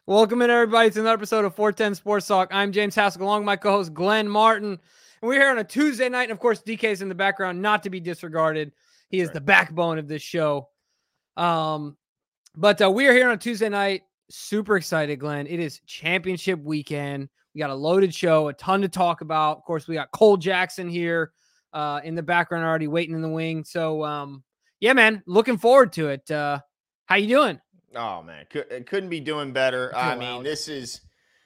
Welcome in, everybody, to another episode of 410 Sports Talk. I'm James Haskell, along with my co-host Glenn Martin. And we're here on a Tuesday night, and of course, DK's in the background, not to be disregarded. He is the backbone of this show. But we are here on a Tuesday night. Super excited, Glenn. It is championship weekend. We got a loaded show, a ton to talk about. Of course, we got Cole Jackson here in the background already waiting in the wing. So, yeah, man, looking forward to it. How you doing? Oh man, couldn't be doing better. I mean, this is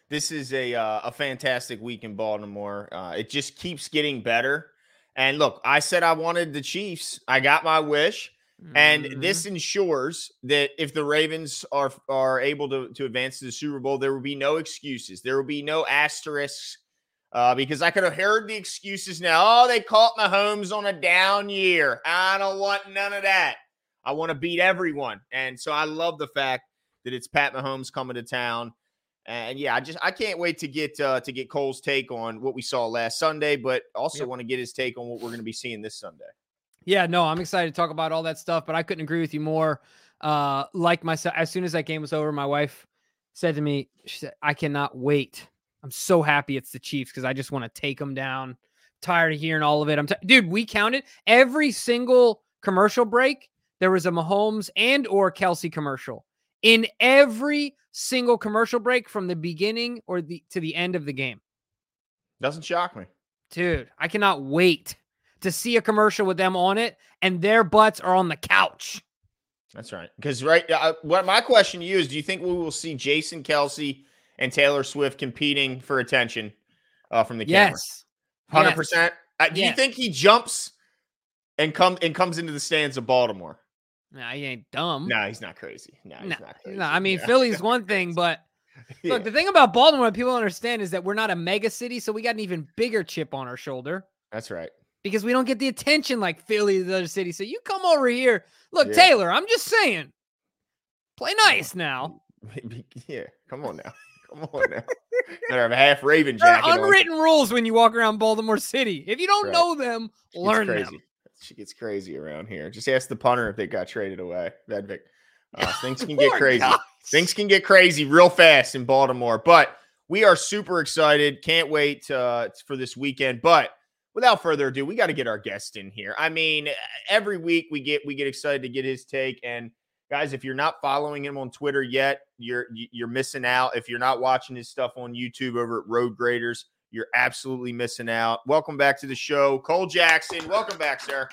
a fantastic week in Baltimore. It just keeps getting better. And look, I said I wanted the Chiefs. I got my wish, and this ensures that if the Ravens are able to advance to the Super Bowl, there will be no excuses. There will be no asterisks. Because I could have heard the excuses now. Oh, they caught Mahomes on a down year. I don't want none of that. I want to beat everyone. And so I love the fact that it's Pat Mahomes coming to town. And yeah, I can't wait to get Cole's take on what we saw last Sunday, but also want to get his take on what we're going to be seeing this Sunday. Yeah, no, I'm excited to talk about all that stuff, but I couldn't agree with you more. Like myself, as soon as that game was over, my wife said to me, she said, I cannot wait. I'm so happy it's the Chiefs because I just want to take them down. Tired of hearing all of it. Dude, we counted every single commercial break. There was a Mahomes and or Kelsey commercial in every single commercial break from the beginning or to the end of the game. Doesn't shock me. Dude, I cannot wait to see a commercial with them on it and their butts are on the couch. That's right. Because what my question to you is, do you think we will see Jason Kelsey and Taylor Swift competing for attention from the camera? Yes. 100%. Do you think he jumps and comes into the stands of Baltimore? Nah, he ain't dumb. No, he's not crazy. No, he's not crazy. No, I mean, Philly's one thing, but look, the thing about Baltimore that people understand is that we're not a mega city, so we got an even bigger chip on our shoulder. That's right. Because we don't get the attention like Philly, the other city. So you come over here. Look, Taylor, I'm just saying, play nice now. Yeah, come on now. Come on now. Better have a half Raven jacket. There are unwritten rules when you walk around Baltimore City. If you don't know them, learn them. She gets crazy around here. Just ask the punter if they got traded away. Vedvik. Things can get crazy. Gosh. Things can get crazy real fast in Baltimore. But we are super excited. Can't wait for this weekend. But without further ado, we got to get our guest in here. I mean, every week we get excited to get his take. And guys, if you're not following him on Twitter yet, you're missing out. If you're not watching his stuff on YouTube over at Road Graders, you're absolutely missing out. Welcome back to the show, Cole Jackson. Welcome back, sir.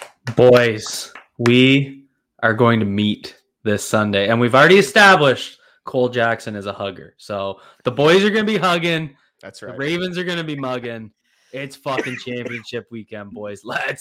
Boys, we are going to meet this Sunday, and we've already established Cole Jackson is a hugger. So the boys are going to be hugging. That's right. The Ravens are going to be mugging. It's fucking championship weekend, boys. Let's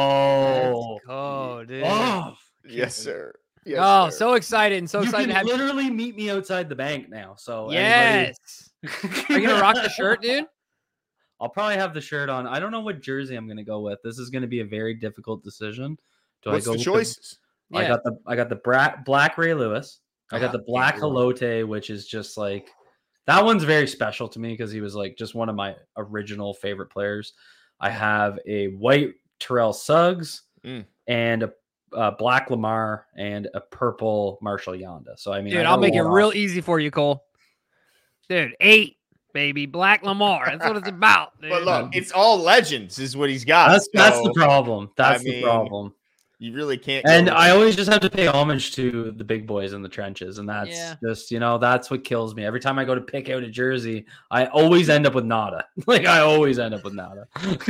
go. Let's go, dude. Oh, yes, sir. Yes, sir. So excited and so excited to have literally meet me outside the bank now. So yes. Are you gonna rock the shirt, dude? I'll probably have the shirt on. I don't know what jersey I'm gonna go with. This is gonna be a very difficult decision. What's the choices? I got the black Ray Lewis. I got the black Halote, which is just like that one's very special to me because he was like just one of my original favorite players. I have a white Terrell Suggs and a black Lamar and a purple Marshall Yonda. So I mean, dude, I'll make it real easy for you, Cole. Dude, 8, baby, black Lamar. That's what it's about. Dude. But look, it's all legends, is what he's got. That's the problem. That's the problem. You really can't. And I always just have to pay homage to the big boys in the trenches, and that's just that's what kills me. Every time I go to pick out a jersey, I always end up with nada. I always end up with nada.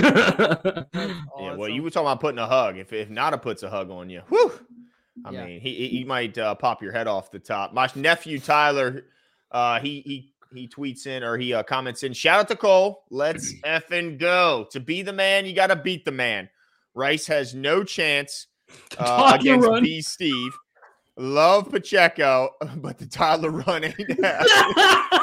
Yeah, well, you were talking about putting a hug. If nada puts a hug on you, whew. I mean, he might pop your head off the top. My nephew Tyler, he tweets in or he comments in. Shout out to Cole. Let's effing go. To be the man, you got to beat the man. Rice has no chance against B. Steve. Love Pacheco, but the toddler run ain't happening.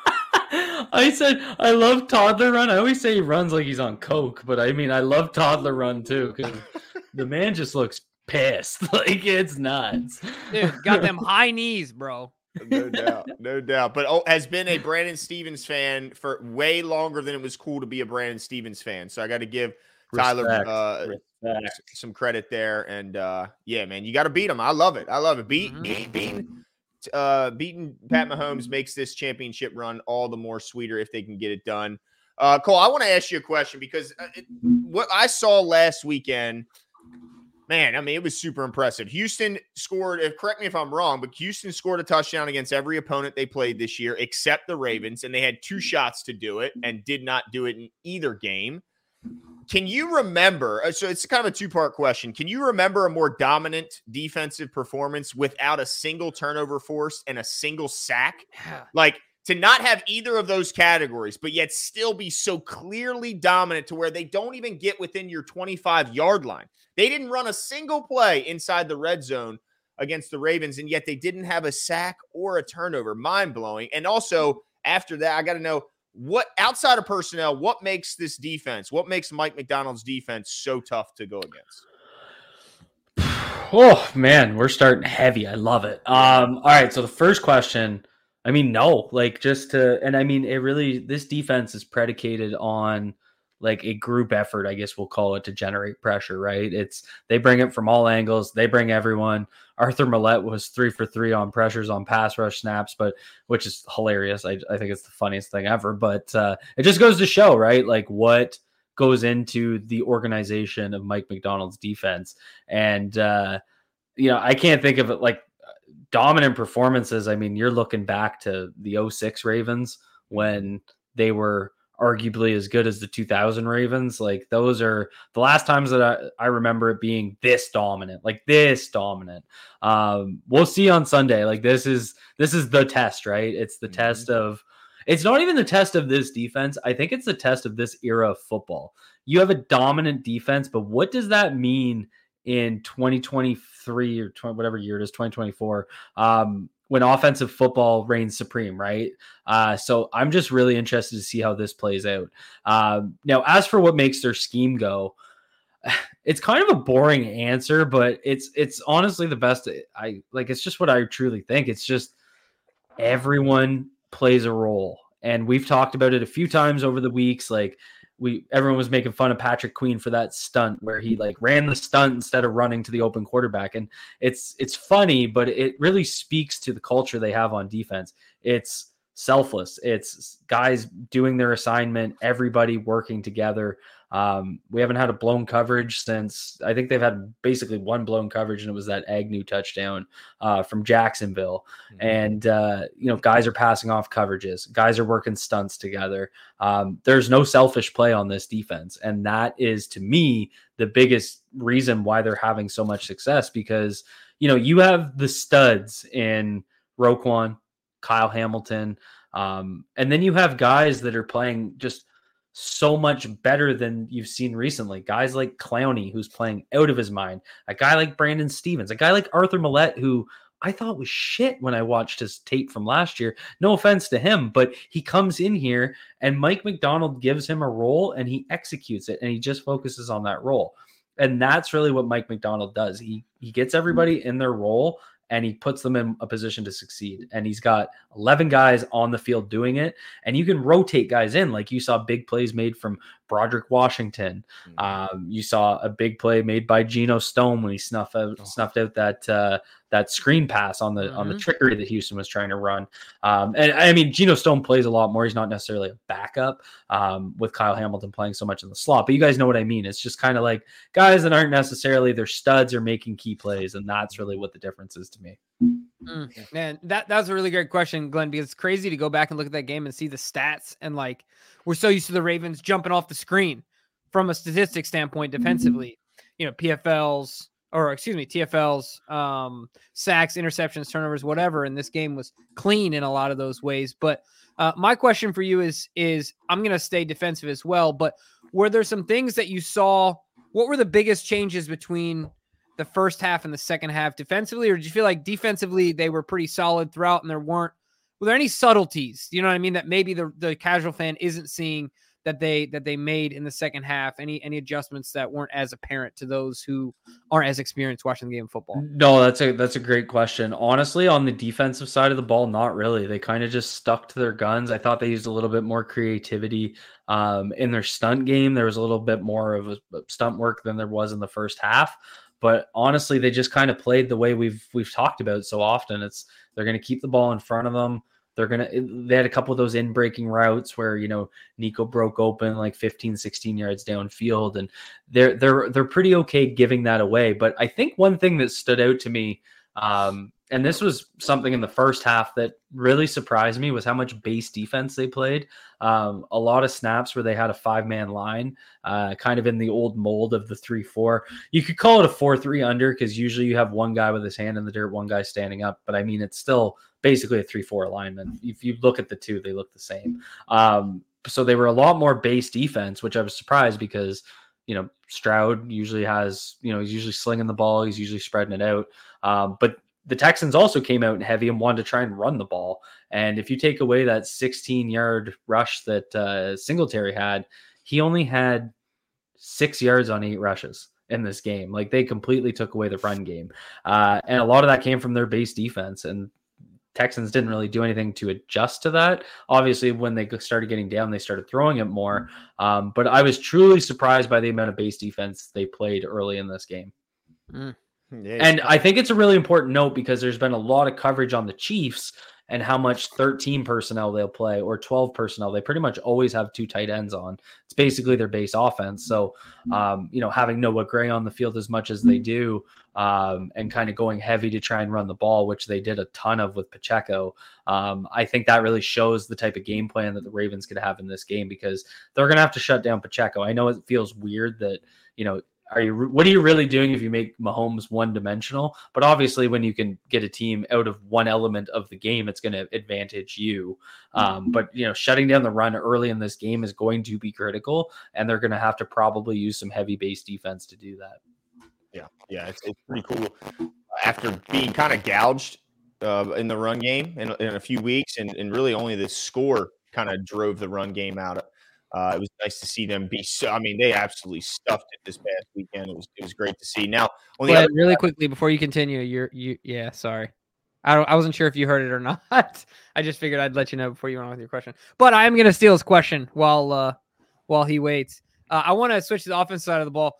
I said I love toddler run. I always say he runs like he's on coke, but I mean I love toddler run too because the man just looks pissed. Like it's nuts. Dude, got them high knees, bro. No doubt. But has been a Brandon Stevens fan for way longer than it was cool to be a Brandon Stevens fan. So I got to give Tyler some credit there. And yeah, man, you got to beat him. I love it. Beating beating Pat Mahomes makes this championship run all the more sweeter if they can get it done. Cole, I want to ask you a question because what I saw last weekend, man, I mean, it was super impressive. Houston scored, correct me if I'm wrong, but Houston scored a touchdown against every opponent they played this year except the Ravens, and they had 2 shots to do it and did not do it in either game. Can you remember, so it's kind of a 2-part question. Can you remember a more dominant defensive performance without a single turnover forced and a single sack? Like, to not have either of those categories, but yet still be so clearly dominant to where they don't even get within your 25-yard line. They didn't run a single play inside the red zone against the Ravens, and yet they didn't have a sack or a turnover. Mind-blowing. And also, after that, I got to know, what outside of personnel, what makes this defense, what makes Mike Macdonald's defense so tough to go against? Oh, man, we're starting heavy. I love it. All right, so the first question, I mean, no, like this defense is predicated on like a group effort, I guess we'll call it, to generate pressure, right? They bring it from all angles. They bring everyone. Arthur Millette was 3 for 3 on pressures on pass rush snaps, which is hilarious. I think it's the funniest thing ever, but it just goes to show, right? Like what goes into the organization of Mike Macdonald's defense. And, I can't think of it like dominant performances. I mean, you're looking back to the 2006 Ravens when they were arguably as good as the 2000 Ravens. Like those are the last times that I remember it being this dominant. We'll see on Sunday. Like this is the test, right? It's the test of, it's not even the test of this defense. I think it's the test of this era of football. You have a dominant defense, but what does that mean in 2023 or whatever year it is, 2024, when offensive football reigns supreme, right? So I'm just really interested to see how this plays out. Now, as for what makes their scheme go, it's kind of a boring answer, but it's honestly the best. It's just what I truly think. It's just everyone plays a role. And we've talked about it a few times over the weeks. Like everyone was making fun of Patrick Queen for that stunt where he like ran the stunt instead of running to the open quarterback. And it's funny, but it really speaks to the culture they have on defense. It's selfless. It's guys doing their assignment, everybody working together. We haven't had a blown coverage since, I think they've had basically one blown coverage, and it was that Agnew touchdown from Jacksonville. And, guys are passing off coverages. Guys are working stunts together. There's no selfish play on this defense. And that is, to me, the biggest reason why they're having so much success, because, you have the studs in Roquan, Kyle Hamilton, and then you have guys that are playing just so much better than you've seen recently. Guys like Clowney, who's playing out of his mind. A guy like Brandon Stevens. A guy like Arthur Millette, who I thought was shit when I watched his tape from last year. No offense to him, but he comes in here and Mike Macdonald gives him a role and he executes it, and he just focuses on that role. And that's really what Mike Macdonald does. He gets everybody in their role and he puts them in a position to succeed. And he's got 11 guys on the field doing it. And you can rotate guys in. Like you saw big plays made from Broderick Washington. You saw a big play made by Geno Stone when he snuffed out that screen pass on the trickery that Houston was trying to run. And I mean, Geno Stone plays a lot more. He's not necessarily a backup with Kyle Hamilton playing so much in the slot, but you guys know what I mean. It's just kind of like guys that aren't necessarily their studs are making key plays. And that's really what the difference is to me. Man, that's a really great question, Glenn, because it's crazy to go back and look at that game and see the stats. And like, we're so used to the Ravens jumping off the screen from a statistics standpoint defensively, TFLs, sacks, interceptions, turnovers, whatever. And this game was clean in a lot of those ways. But my question for you is I'm going to stay defensive as well, but were there some things that you saw? What were the biggest changes between the first half and the second half defensively? Or did you feel like defensively they were pretty solid throughout and were there any subtleties, you know what I mean, that maybe the casual fan isn't seeing that they made in the second half? Any adjustments that weren't as apparent to those who aren't as experienced watching the game of football? No, that's a great question. Honestly, on the defensive side of the ball, not really. They kind of just stuck to their guns. I thought they used a little bit more creativity in their stunt game. There was a little bit more of a stunt work than there was in the first half. But honestly, they just kind of played the way we've talked about so often. They're going to keep the ball in front of them. They had a couple of those in-breaking routes where, Nico broke open like 15, 16 yards downfield, and they're pretty okay giving that away. But I think one thing that stood out to me, and this was something in the first half that really surprised me, was how much base defense they played. A lot of snaps where they had a 5-man line, kind of in the old mold of the 3-4. You could call it a 4-3 under, because usually you have one guy with his hand in the dirt, one guy standing up. But I mean, it's still basically a 3-4 alignment. If you look at the two, they look the same. So they were a lot more base defense, which I was surprised because, Stroud usually has, he's usually slinging the ball. He's usually spreading it out. But the Texans also came out heavy and wanted to try and run the ball. And if you take away that 16-yard rush that Singletary had, he only had 6 yards on 8 rushes in this game. Like, they completely took away the run game. And a lot of that came from their base defense. And Texans didn't really do anything to adjust to that. Obviously, when they started getting down, they started throwing it more. But I was truly surprised by the amount of base defense they played early in this game. Yeah, and I think it's a really important note, because there's been a lot of coverage on the Chiefs and how much 13 personnel they'll play or 12 personnel. They pretty much always have 2 tight ends on. It's basically their base offense. So, having Noah Gray on the field as much as they do, and kind of going heavy to try and run the ball, which they did a ton of with Pacheco. I think that really shows the type of game plan that the Ravens could have in this game, because they're going to have to shut down Pacheco. I know it feels weird that, what are you really doing if you make Mahomes one-dimensional? But obviously, when you can get a team out of one element of the game, it's going to advantage you. But shutting down the run early in this game is going to be critical, and they're going to have to probably use some heavy base defense to do that. Yeah, it's pretty cool. After being kind of gouged in the run game in a few weeks, and really only the score kind of drove the run game out. It was nice to see them be so. I mean, they absolutely stuffed it this past weekend. It was great to see. Now, on the really quickly before you continue, yeah, sorry, I wasn't sure if you heard it or not. I just figured I'd let you know before you went on with your question. But I am going to steal his question while he waits. I want to switch to the offense side of the ball.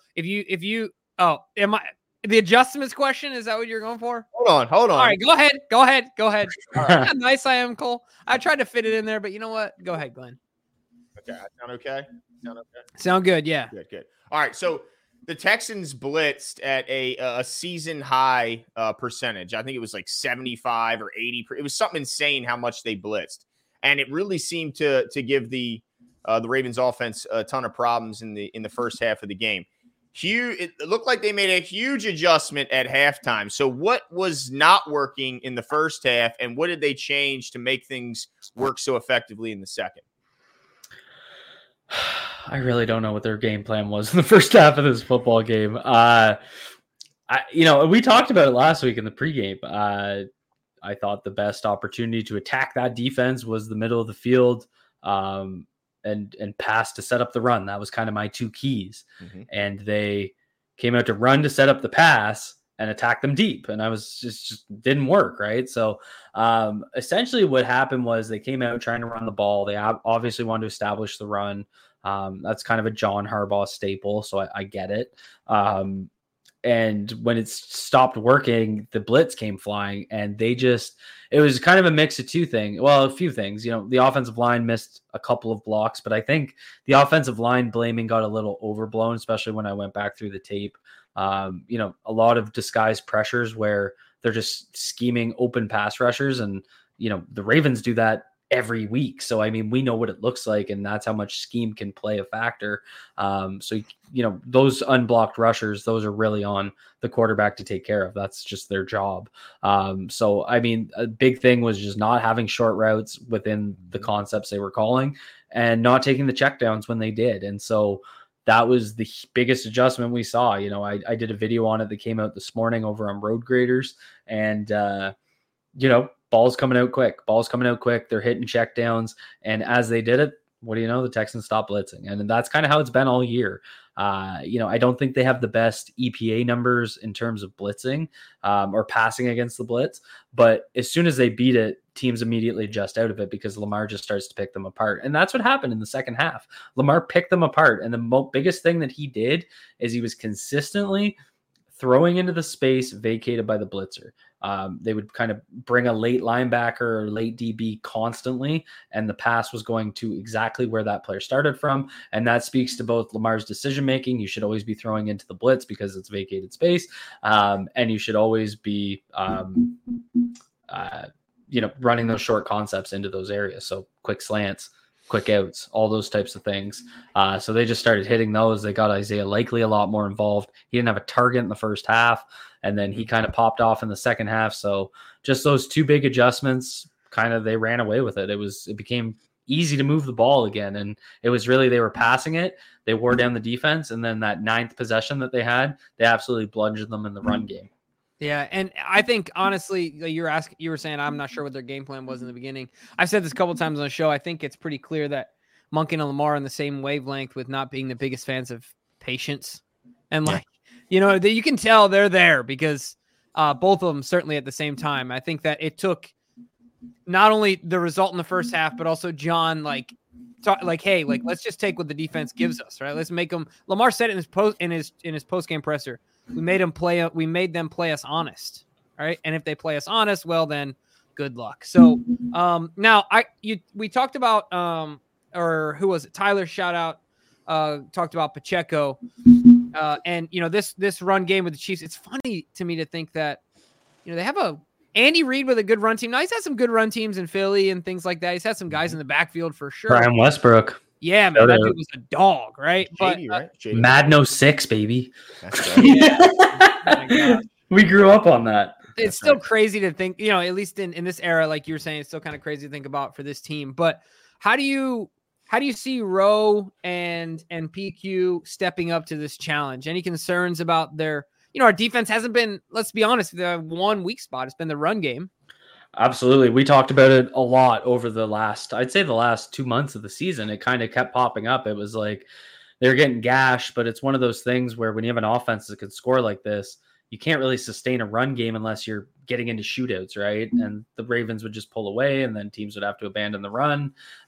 Am I the adjustments question? Is that what you're going for? Hold on. All right, go ahead. All right. How nice I am, Cole. I tried to fit it in there, but you know what? Go ahead, Glenn. Okay, sound okay? Sound good, yeah. Good. All right, so the Texans blitzed at a season high percentage. I think it was like 75 or 80. It was something insane how much they blitzed, and it really seemed to give the Ravens offense a ton of problems in the first half of the game. It looked like they made a huge adjustment at halftime. So what was not working in the first half, and what did they change to make things work so effectively in the second? I really don't know what their game plan was in the first half of this football game. We talked about it last week in the pregame. I thought the best opportunity to attack that defense was the middle of the field, and pass to set up the run. That was kind of my 2 keys. Mm-hmm. And they came out to run to set up the pass and attack them deep. And I was just didn't work. Right. So essentially what happened was they came out trying to run the ball. They obviously wanted to establish the run. That's kind of a John Harbaugh staple. So I get it. And when it stopped working, the blitz came flying, and it was kind of a mix of 2 things. Well, a few things. The offensive line missed a couple of blocks, but I think the offensive line blaming got a little overblown, especially when I went back through the tape. A lot of disguised pressures where they're just scheming open pass rushers, and the Ravens do that every week. So, I mean, we know what it looks like, and that's how much scheme can play a factor. So, those unblocked rushers, those are really on the quarterback to take care of. That's just their job. So, I mean, a big thing was just not having short routes within the concepts they were calling, and not taking the checkdowns when they did. And so that was the biggest adjustment we saw. I did a video on it that came out this morning over on Road Graders, and, ball's coming out quick. They're hitting checkdowns. And as they did it, what do you know? The Texans stopped blitzing. And that's kind of how it's been all year. I don't think they have the best EPA numbers in terms of blitzing or passing against the blitz. But as soon as they beat it, teams immediately adjust out of it, because Lamar just starts to pick them apart. And that's what happened in the second half. Lamar picked them apart. And the biggest thing that he did is he was consistently throwing into the space vacated by the blitzer. They would kind of bring a late linebacker or late DB constantly, and the pass was going to exactly where that player started from. And that speaks to both Lamar's decision-making. You should always be throwing into the blitz because it's vacated space. And you should always be, running those short concepts into those areas. So quick slants, quick outs, all those types of things. So they just started hitting those. They got Isaiah Likely a lot more involved. He didn't have a target in the first half, and then he kind of popped off in the second half. So just those two big adjustments, they ran away with it. It became easy to move the ball again. And it was really, they were passing it. They wore down the defense. And then that 9th possession that they had, they absolutely bludgeoned them in the run game. Yeah, and I think honestly, you were saying I'm not sure what their game plan was in the beginning. I've said this a couple of times on the show. I think it's pretty clear that Monken and Lamar are on the same wavelength with not being the biggest fans of patience, and that you can tell they're there because both of them certainly at the same time. I think that it took not only the result in the first half, but also John hey, let's just take what the defense gives us, right? Let's make them. Lamar said it in his post game presser. We made them play us honest, right? And if they play us honest, well, then good luck. So now we talked about or who was it? Tyler shout out talked about Pacheco, and this run game with the Chiefs. It's funny to me to think that they have a Andy Reid with a good run team. Now he's had some good run teams in Philly and things like that. He's had some guys in the backfield for sure. Brian Westbrook. Yeah, man, that dude was a dog, right? JD, right? JD. Madden 06, baby. That's right. Yeah. Oh my God. We grew up on that. It's still crazy to think, at least in this era, like you were saying, it's still kind of crazy to think about for this team. But how do you see Rowe and PQ stepping up to this challenge? Any concerns about their, our defense hasn't been, let's be honest, the one weak spot. It's been the run game. Absolutely. We talked about it a lot over the last 2 months of the season. It kind of kept popping up. It was like they're getting gashed, but it's one of those things where when you have an offense that can score like this, you can't really sustain a run game unless you're getting into shootouts, right? And the Ravens would just pull away and then teams would have to abandon the run.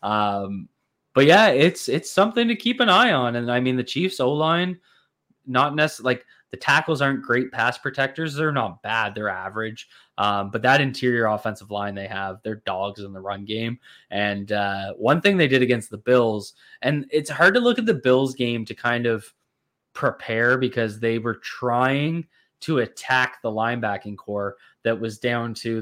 But yeah, it's something to keep an eye on. And I mean, the Chiefs O-line, not necessarily the tackles aren't great pass protectors. They're not bad. They're average. But that interior offensive line they have, they're dogs in the run game. And one thing they did against the Bills, and it's hard to look at the Bills game to kind of prepare because they were trying to attack the linebacking core that was down to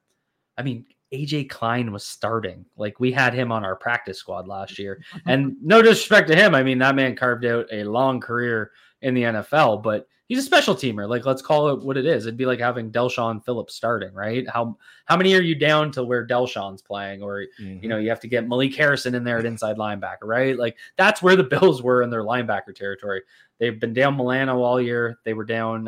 AJ Klein was starting. We had him on our practice squad last year. And no disrespect to him. I mean, that man carved out a long career in the NFL, but he's a special teamer. Let's call it what it is. It'd be like having Delshon Phillips starting, right? How many are you down to where Delshon's playing? Or, you have to get Malik Harrison in there at inside linebacker, right? That's where the Bills were in their linebacker territory. They've been down Milano all year. They were down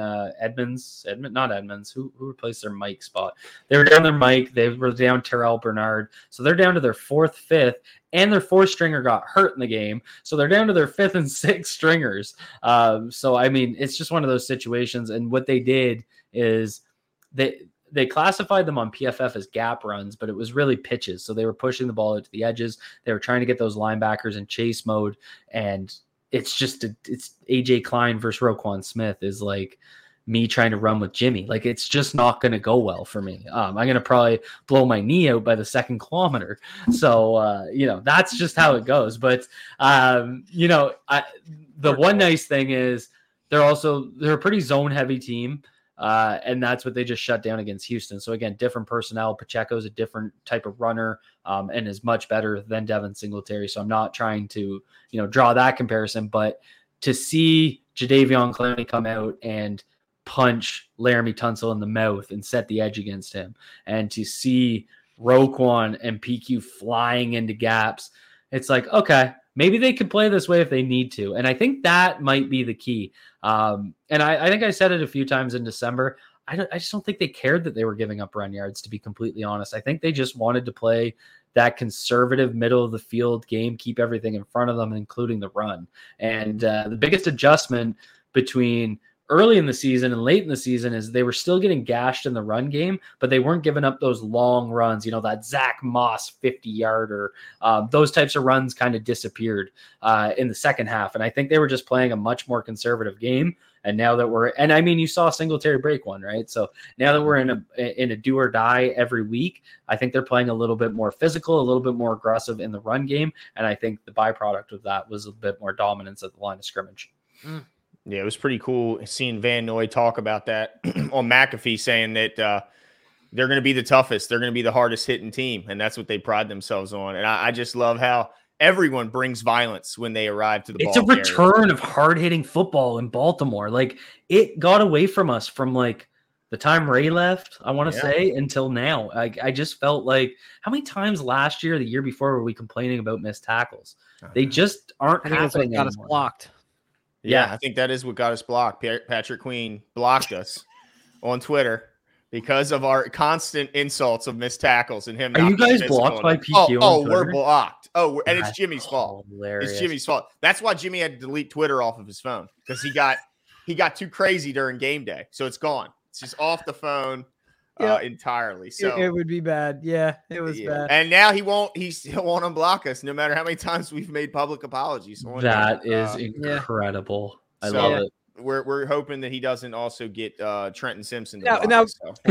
not Edmonds. Who replaced their Mike spot? They were down their Mike. They were down Terrell Bernard. So they're down to their 4th, 5th, and their 4th stringer got hurt in the game. So they're down to their 5th and 6th stringers. So, I mean, it's just one of those situations. And what they did is they classified them on PFF as gap runs, but it was really pitches. So they were pushing the ball out to the edges. They were trying to get those linebackers in chase mode. And it's AJ Klein versus Roquan Smith is like me trying to run with Jimmy. It's just not going to go well for me. I'm going to probably blow my knee out by the 2nd kilometer. So, that's just how it goes. But, the one nice thing is they're a pretty zone heavy team. And that's what they just shut down against Houston. So again, different personnel. Pacheco's a different type of runner and is much better than Devin Singletary. So I'm not trying to, draw that comparison, but to see Jadeveon Clowney come out and punch Laramie Tunsil in the mouth and set the edge against him, and to see Roquan and PQ flying into gaps, it's like, okay, maybe they could play this way if they need to. And I think that might be the key. And I think I said it a few times in December. I just don't think they cared that they were giving up run yards, to be completely honest. I think they just wanted to play that conservative middle of the field game, keep everything in front of them, including the run. And the biggest adjustment between early in the season and late in the season is they were still getting gashed in the run game, but they weren't giving up those long runs, that Zach Moss 50-yarder. Those types of runs kind of disappeared in the second half. And I think they were just playing a much more conservative game. And now that you saw Singletary break one, right? So now that we're in a do or die every week, I think they're playing a little bit more physical, a little bit more aggressive in the run game. And I think the byproduct of that was a bit more dominance at the line of scrimmage. Yeah, it was pretty cool seeing Van Noy talk about that on McAfee, saying that they're going to be the toughest. They're going to be the hardest hitting team. And that's what they pride themselves on. And I just love how everyone brings violence when they arrive to the ball. It's a return of hard-hitting football in Baltimore. Like, it got away from us from, like, the time Ray left, I want to say, until now. I just felt like, how many times last year, the year before, were we complaining about missed tackles? They just aren't happening got us blocked. Yeah, I think that is what got us blocked. Patrick Queen blocked us on Twitter because of our constant insults of missed tackles and him. Are you guys blocked by PQ? Oh, we're blocked. And it's Jimmy's fault. Hilarious. It's Jimmy's fault. That's why Jimmy had to delete Twitter off of his phone, because he got too crazy during game day. So it's gone. It's just off the phone entirely. So it would be bad. Yeah, it was bad. And now he still won't unblock us no matter how many times we've made public apologies. That is incredible. I love it. We're hoping that he doesn't also get Trenton Simpson. Now,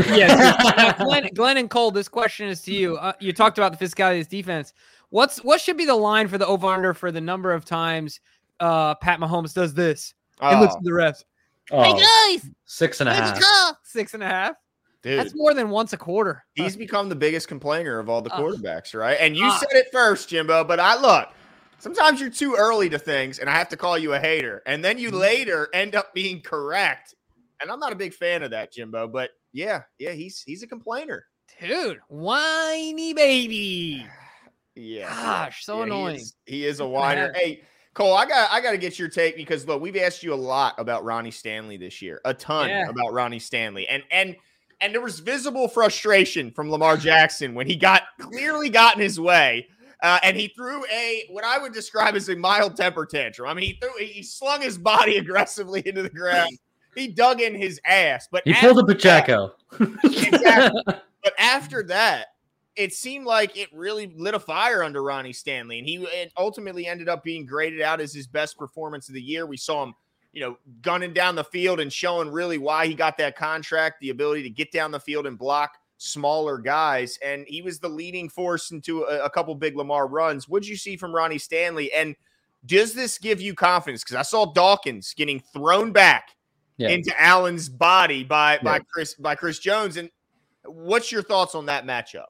Glenn and Cole, this question is to you. You talked about the physicality of this defense. What should be the line for the over-under for the number of times Pat Mahomes does this and looks to the refs? Oh, hey guys, 6.5. 6.5. Dude, that's more than once a quarter. He's become the biggest complainer of all the quarterbacks, right? And you said it first, Jimbo, but sometimes you're too early to things, and I have to call you a hater. And then you later end up being correct. And I'm not a big fan of that, Jimbo. But yeah, he's a complainer. Dude, whiny baby. Yeah. Gosh, so annoying. He is a whiner. Hey, Cole, I got to get your take, because look, we've asked you a lot about Ronnie Stanley this year. A ton about Ronnie Stanley. And there was visible frustration from Lamar Jackson when he clearly got in his way. And he threw what I would describe as a mild temper tantrum. I mean, he slung his body aggressively into the ground. He dug in his ass. But he pulled a Pacheco. Exactly. But after that, it seemed like it really lit a fire under Ronnie Stanley. And it ultimately ended up being graded out as his best performance of the year. We saw him, gunning down the field and showing really why he got that contract, the ability to get down the field and block smaller guys, and he was the leading force into a couple big Lamar runs. What'd you see from Ronnie Stanley, and does this give you confidence? Because I saw Dawkins getting thrown back into Allen's body by Chris Jones, and what's your thoughts on that matchup?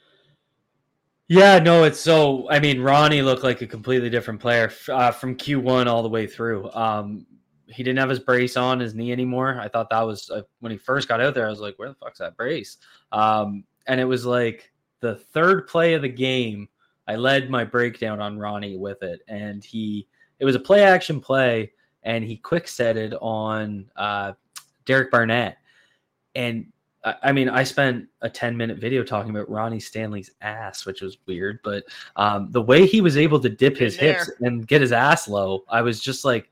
Yeah, no, Ronnie looked like a completely different player from Q1 all the way through. He didn't have his brace on his knee anymore. I thought that was when he first got out there, I was like, where the fuck's that brace? And it was like the third play of the game. I led my breakdown on Ronnie with it. And it was a play action play, and he quick set it on Derek Barnett. And I spent a 10-minute video talking about Ronnie Stanley's ass, which was weird, but the way he was able to dip his hips and get his ass low, I was just like,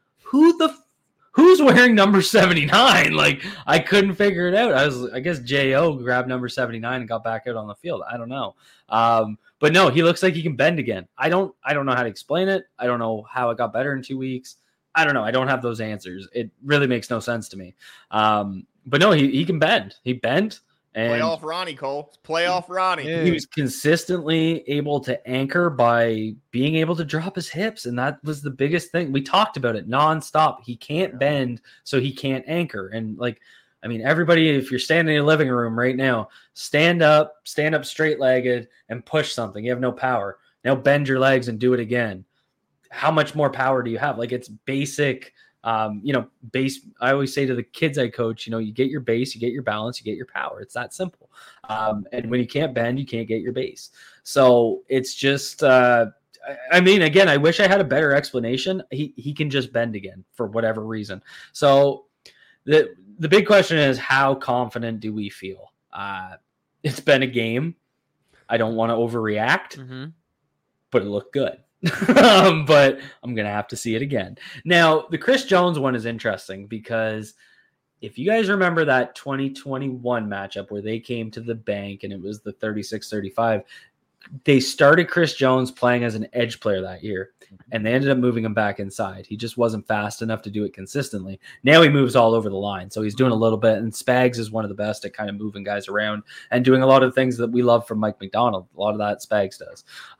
who's wearing number 79? Like, I couldn't figure it out. I guess J.O. grabbed number 79 and got back out on the field. I don't know. But no, he looks like he can bend again. I don't know how to explain it. I don't know how it got better in 2 weeks. I don't know. I don't have those answers. It really makes no sense to me. But no, he can bend. He bent. And playoff Ronnie, Cole. Playoff Ronnie. He was consistently able to anchor by being able to drop his hips, and that was the biggest thing. We talked about it nonstop. He can't bend, so he can't anchor. And everybody, if you're standing in your living room right now, stand up straight-legged and push something. You have no power. Now bend your legs and do it again. How much more power do you have? Like, it's basic. Base. I always say to the kids I coach, you get your base, you get your balance, you get your power. It's that simple. And when you can't bend, you can't get your base. So it's just, again, I wish I had a better explanation. He can just bend again for whatever reason. So the big question is, how confident do we feel? It's been a game. I don't want to overreact, but it looked good. But I'm going to have to see it again. Now, the Chris Jones one is interesting, because if you guys remember that 2021 matchup where they came to the bank and it was the 36-35, they started Chris Jones playing as an edge player that year, and they ended up moving him back inside. He just wasn't fast enough to do it consistently. Now he moves all over the line, so he's doing a little bit, and Spags is one of the best at kind of moving guys around and doing a lot of things that we love from Mike McDonald. A lot of that Spags does.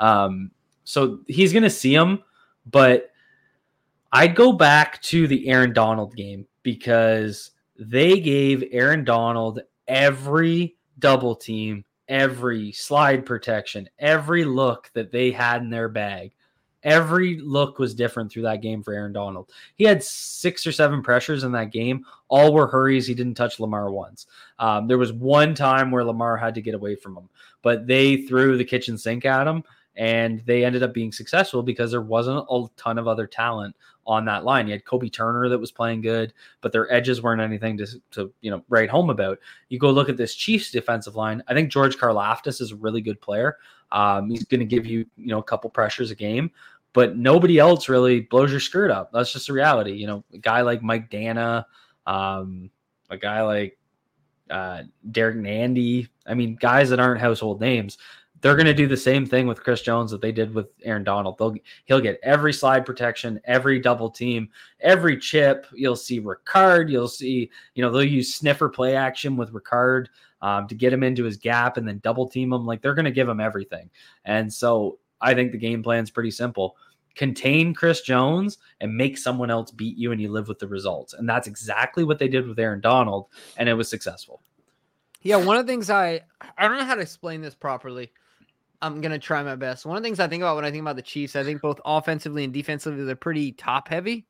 So he's going to see him, but I'd go back to the Aaron Donald game because they gave Aaron Donald every double team, every slide protection, every look that they had in their bag. Every look was different through that game for Aaron Donald. He had 6 or 7 pressures in that game. All were hurries. He didn't touch Lamar once. There was one time where Lamar had to get away from him, but they threw the kitchen sink at him, and they ended up being successful because there wasn't a ton of other talent on that line. You had Kobe Turner that was playing good, but their edges weren't anything to write home about. You go look at this Chiefs defensive line. I think George Karlaftis is a really good player. He's going to give you, a couple pressures a game, but nobody else really blows your skirt up. That's just the reality. A guy like Mike Dana, a guy like Derek Nandy. I mean, guys that aren't household names. They're going to do the same thing with Chris Jones that they did with Aaron Donald. He'll get every slide protection, every double team, every chip. You'll see Ricard. You'll see, they'll use sniffer play action with Ricard to get him into his gap and then double team him. Like, they're going to give him everything. And so I think the game plan is pretty simple. Contain Chris Jones and make someone else beat you, and you live with the results. And that's exactly what they did with Aaron Donald, and it was successful. Yeah, one of the things I don't know how to explain this properly. I'm going to try my best. One of the things I think about when I think about the Chiefs, I think both offensively and defensively, they're pretty top heavy.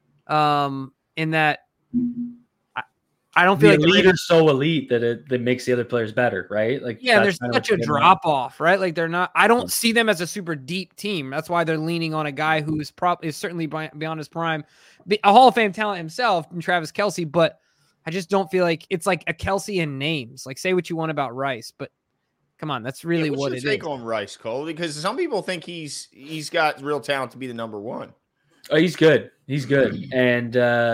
In that I don't feel the like leader's so elite that it makes the other players better, right? Like, yeah, there's such a drop off, right? Like, they're not. I don't see them as a super deep team. That's why they're leaning on a guy who's probably certainly beyond his prime, a Hall of Fame talent himself, and Travis Kelce. But I just don't feel like it's like a Kelce in names. Like, say what you want about Rice, but come on, that's really what it is. What's your take on Rice, Cole? Because some people think he's got real talent to be the number one. Oh, he's good. He's good. And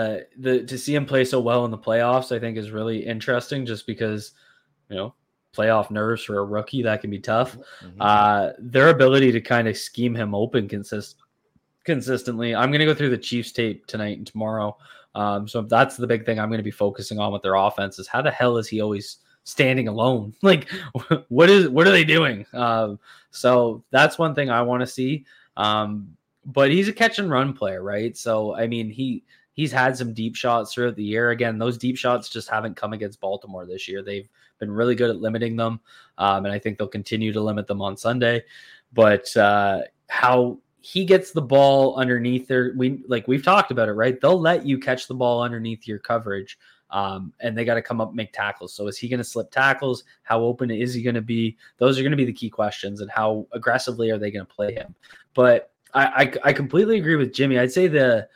to see him play so well in the playoffs, I think is really interesting just because, playoff nerves for a rookie, that can be tough. Mm-hmm. Their ability to kind of scheme him open consistently. I'm going to go through the Chiefs tape tonight and tomorrow. So that's the big thing I'm going to be focusing on with their offense is how the hell is he always standing alone? Like, what are they doing? So that's one thing I want to see. But he's a catch and run player, right? So, I mean, he's had some deep shots throughout the year. Again, those deep shots just haven't come against Baltimore this year. They've been really good at limiting them. And I think they'll continue to limit them on Sunday. But how he gets the ball underneath we've talked about it, right? They'll let you catch the ball underneath your coverage. And they got to come up and make tackles. So is he going to slip tackles? How open is he going to be? Those are going to be the key questions, and how aggressively are they going to play him? But I completely agree with Jimmy. I'd say the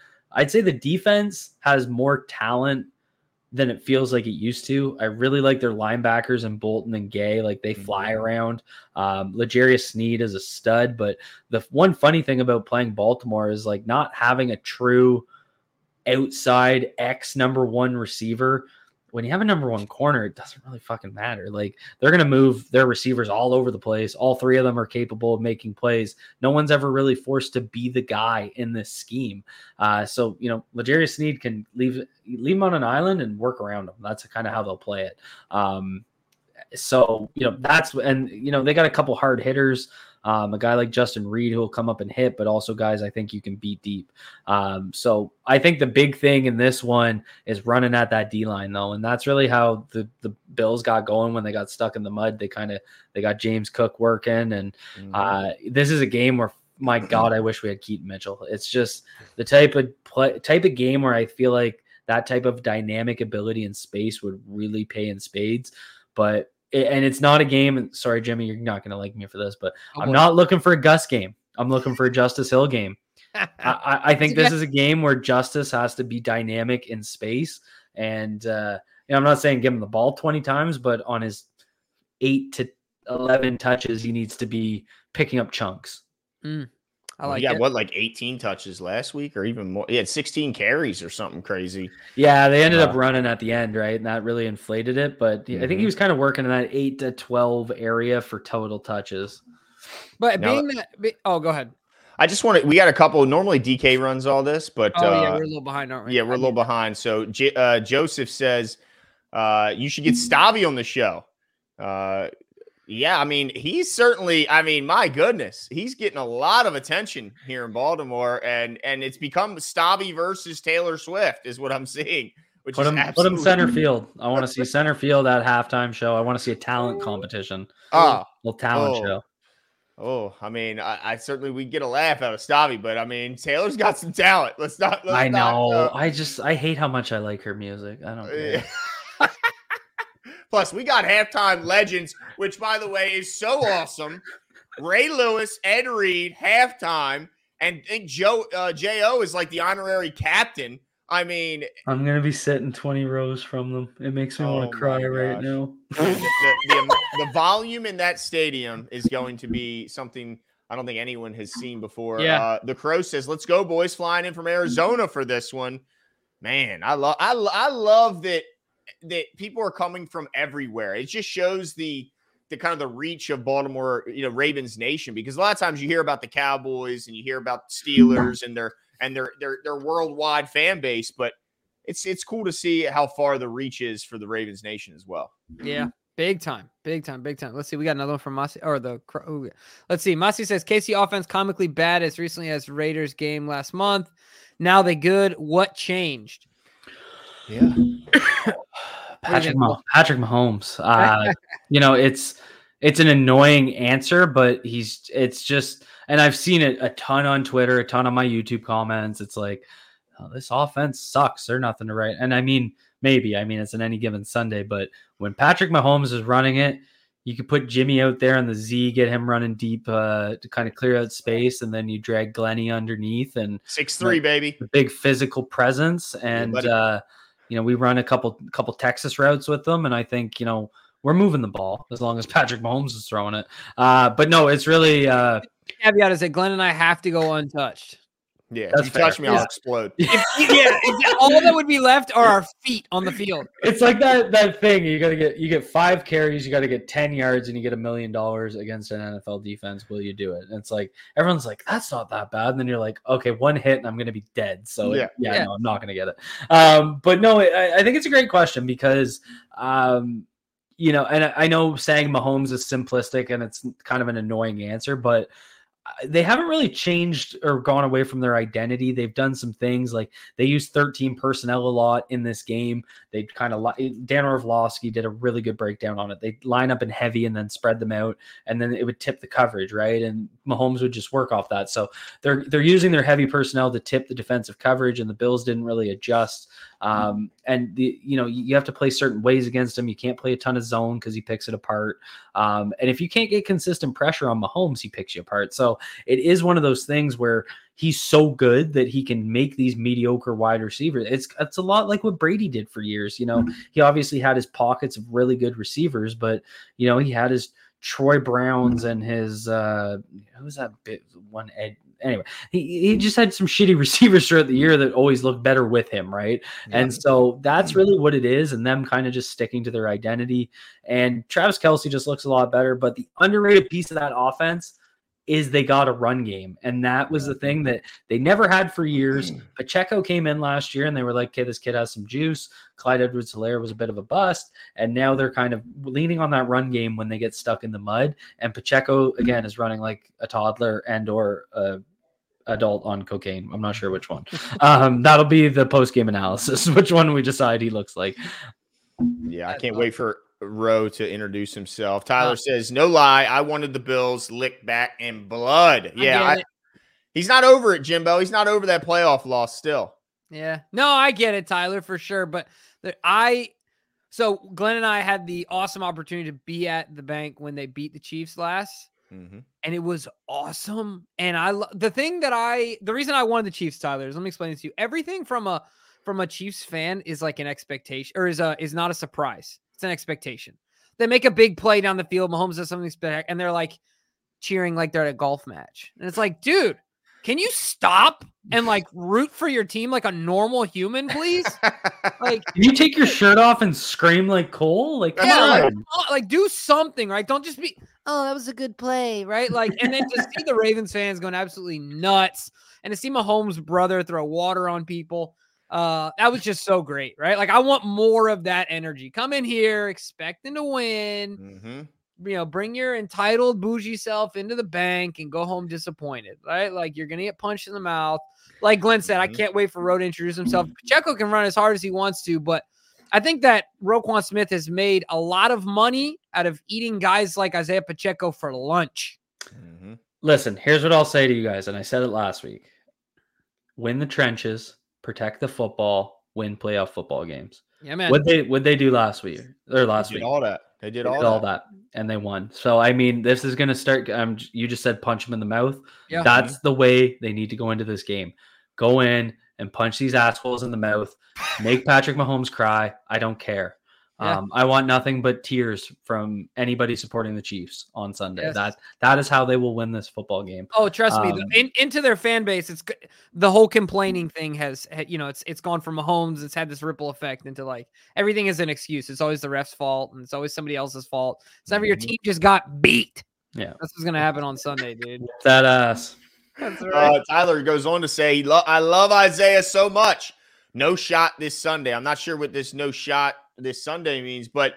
defense has more talent than it feels like it used to. I really like their linebackers and Bolton and Gay. Like, they fly around. L'Jarius Sneed is a stud, but the one funny thing about playing Baltimore is like not having a true outside X number one receiver. When you have a number one corner, it doesn't really fucking matter. Like, they're going to move their receivers all over the place. All three of them are capable of making plays. No one's ever really forced to be the guy in this scheme. So, L'Jarius Sneed can leave him on an island and work around him. That's kind of how they'll play it. So, they got a couple hard hitters. A guy like Justin Reed who will come up and hit, but also guys I think you can beat deep. So I think the big thing in this one is running at that D-line, though, and that's really how the Bills got going when they got stuck in the mud. They got James Cook working, and this is a game where, my God, I wish we had Keaton Mitchell. It's just the type of game where I feel like that type of dynamic ability in space would really pay in spades, but. And it's not a game. And sorry, Jimmy, you're not going to like me for this, but I'm not looking for a Gus game. I'm looking for a Justice Hill game. I think this is a game where Justice has to be dynamic in space. And I'm not saying give him the ball 20 times, but on his 8 to 11 touches, he needs to be picking up chunks. I like it. Like 18 touches last week or even more. He had 16 carries or something crazy. Yeah, they ended up running at the end, right? And that really inflated it. But I think he was kind of working in that 8 to 12 area for total touches. But Now, go ahead. I just want to. We got a couple. Normally DK runs all this, but yeah, we're a little behind, aren't we? Yeah, we're a little behind. So Joseph says you should get Stavi on the show. Yeah, I mean, he's certainly. I mean, my goodness, he's getting a lot of attention here in Baltimore, and it's become Stavi versus Taylor Swift is what I'm seeing. Put him center field. I want to see center field at halftime show. I want to see a talent competition. Little talent show. Oh, I mean, I certainly we get a laugh out of Stavi, but I mean, Taylor's got some talent. I know. I hate how much I like her music. I don't care. Plus, we got halftime legends, which, by the way, is so awesome. Ray Lewis, Ed Reed, halftime, and I think J.O. is like the honorary captain. I mean, I'm gonna be sitting 20 rows from them. It makes me want to cry right now. The volume in that stadium is going to be something I don't think anyone has seen before. Yeah. The Crow says, "Let's go, boys! Flying in from Arizona for this one." Man, I love that people are coming from everywhere. It just shows the kind of the reach of Baltimore, Ravens Nation, because a lot of times you hear about the Cowboys and you hear about Steelers and their worldwide fan base, but it's cool to see how far the reach is for the Ravens Nation as well. Yeah, big time. Let's see, we got another one from Masi, let's see. Masi says KC offense comically bad as recently as Raiders game last month. Now they good. What changed? Yeah, Patrick Mahomes. It's an annoying answer, but it's just. And I've seen it a ton on Twitter, a ton on my YouTube comments. It's like, oh, this offense sucks. They're nothing to write. And I mean, maybe. I mean, it's an any given Sunday. But when Patrick Mahomes is running it, you could put Jimmy out there on the Z, get him running deep to kind of clear out space. And then you drag Glenny underneath. And 6'3", baby. The big physical presence. And, we run a couple Texas routes with them. And I think, we're moving the ball as long as Patrick Mahomes is throwing it. But no, it's really caveat is that Glenn and I have to go untouched. Yeah, if you touch me, I'll explode. All that would be left are our feet on the field. It's like that thing. You get 5 carries, you got to get 10 yards, and you get $1 million against an NFL defense. Will you do it? And it's like everyone's like, that's not that bad. And then you're like, okay, 1 hit, and I'm going to be dead. So no, I'm not going to get it. But no, I think it's a great question because. And I know saying Mahomes is simplistic and it's kind of an annoying answer, but they haven't really changed or gone away from their identity. They've done some things like they use 13 personnel a lot in this game. They kind of Dan Orlovsky did a really good breakdown on it. They line up in heavy and then spread them out, and then it would tip the coverage, right? And Mahomes would just work off that. So they're using their heavy personnel to tip the defensive coverage, and the Bills didn't really adjust. And you have to play certain ways against him. You can't play a ton of zone because he picks it apart. And if you can't get consistent pressure on Mahomes, he picks you apart. So it is one of those things where he's so good that he can make these mediocre wide receivers. It's a lot like what Brady did for years. He obviously had his pockets of really good receivers, but he had his Troy Browns and his who was that bit one Ed. Anyway, he just had some shitty receivers throughout the year that always looked better with him, right? Yeah. And so that's really what it is, and them kind of just sticking to their identity. And Travis Kelce just looks a lot better, but the underrated piece of that offense is they got a run game. And that was the thing that they never had for years. Pacheco came in last year and they were like, okay, this kid has some juice. Clyde Edwards-Helaire was a bit of a bust. And now they're kind of leaning on that run game when they get stuck in the mud. And Pacheco, again, is running like a toddler and or adult on cocaine. I'm not sure which one. That'll be the post-game analysis, which one we decide he looks like. Yeah, I can't wait for Rowe to introduce himself. Tyler says, no lie, I wanted the Bills licked back in blood. He's not over it, Jimbo. He's not over that playoff loss still. Yeah. No, I get it, Tyler, for sure. But so Glenn and I had the awesome opportunity to be at the bank when they beat the Chiefs last. Mm-hmm. And it was awesome. And the reason I wanted the Chiefs, Tyler, is let me explain this to you. Everything from a Chiefs fan is like an expectation, or is not a surprise. It's an expectation. They make a big play down the field. Mahomes does something spectacular, and they're like cheering like they're at a golf match. And it's like, dude, can you stop and like root for your team like a normal human, please? Like, can you take your shirt off and scream like Cole? Like, do something, right? Don't just be oh, that was a good play, right? Like, and then to see the Ravens fans going absolutely nuts, and to see Mahomes' brother throw water on people, that was just so great, right? Like, I want more of that energy. Come in here expecting to win. Mm-hmm. Bring your entitled bougie self into the bank and go home disappointed, right? Like, you're going to get punched in the mouth. Like Glenn said, I can't wait for Rowe to introduce himself. Pacheco can run as hard as he wants to, but I think that Roquan Smith has made a lot of money out of eating guys like Isaiah Pacheco for lunch. Mm-hmm. Listen, here's what I'll say to you guys, and I said it last week. Win the trenches, protect the football, win playoff football games. Yeah, man. What they do last week or last week? All that. They did all that, and they won. So, I mean, this is going to start. You just said punch them in the mouth. Yeah. That's the way they need to go into this game. Go in and punch these assholes in the mouth. Make Patrick Mahomes cry. I don't care. Yeah. I want nothing but tears from anybody supporting the Chiefs on Sunday. Yes. That is how they will win this football game. Oh, trust me. Into their fan base, it's the whole complaining thing has, it's gone from Mahomes. It's had this ripple effect into like everything is an excuse. It's always the ref's fault, and it's always somebody else's fault. It's never your team just got beat. Yeah, that's what's gonna happen on Sunday, dude. That ass. That's right. Tyler goes on to say, I love Isaiah so much. No shot this Sunday. I'm not sure what this no shot this Sunday means, but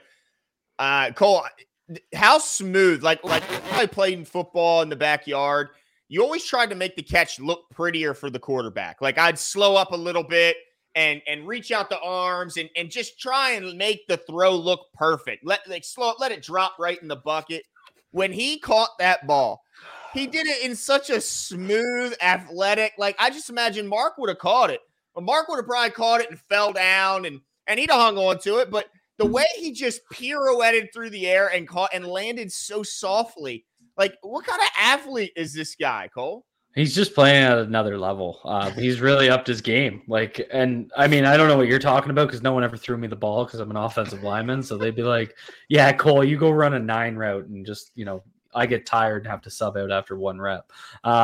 Cole, how smooth, like I played in football in the backyard, you always tried to make the catch look prettier for the quarterback. Like I'd slow up a little bit and reach out the arms and just try and make the throw look perfect. Let it drop right in the bucket. When he caught that ball, he did it in such a smooth, athletic, like I just imagine Mark would have caught it. But Mark would have probably caught it and fell down and he'd have hung on to it. But the way he just pirouetted through the air and caught and landed so softly, like what kind of athlete is this guy, Cole? He's just playing at another level. He's really upped his game. And I mean, I don't know what you're talking about because no one ever threw me the ball because I'm an offensive lineman. So they'd be like, yeah, Cole, you go run a 9 route and just, I get tired and have to sub out after 1 rep.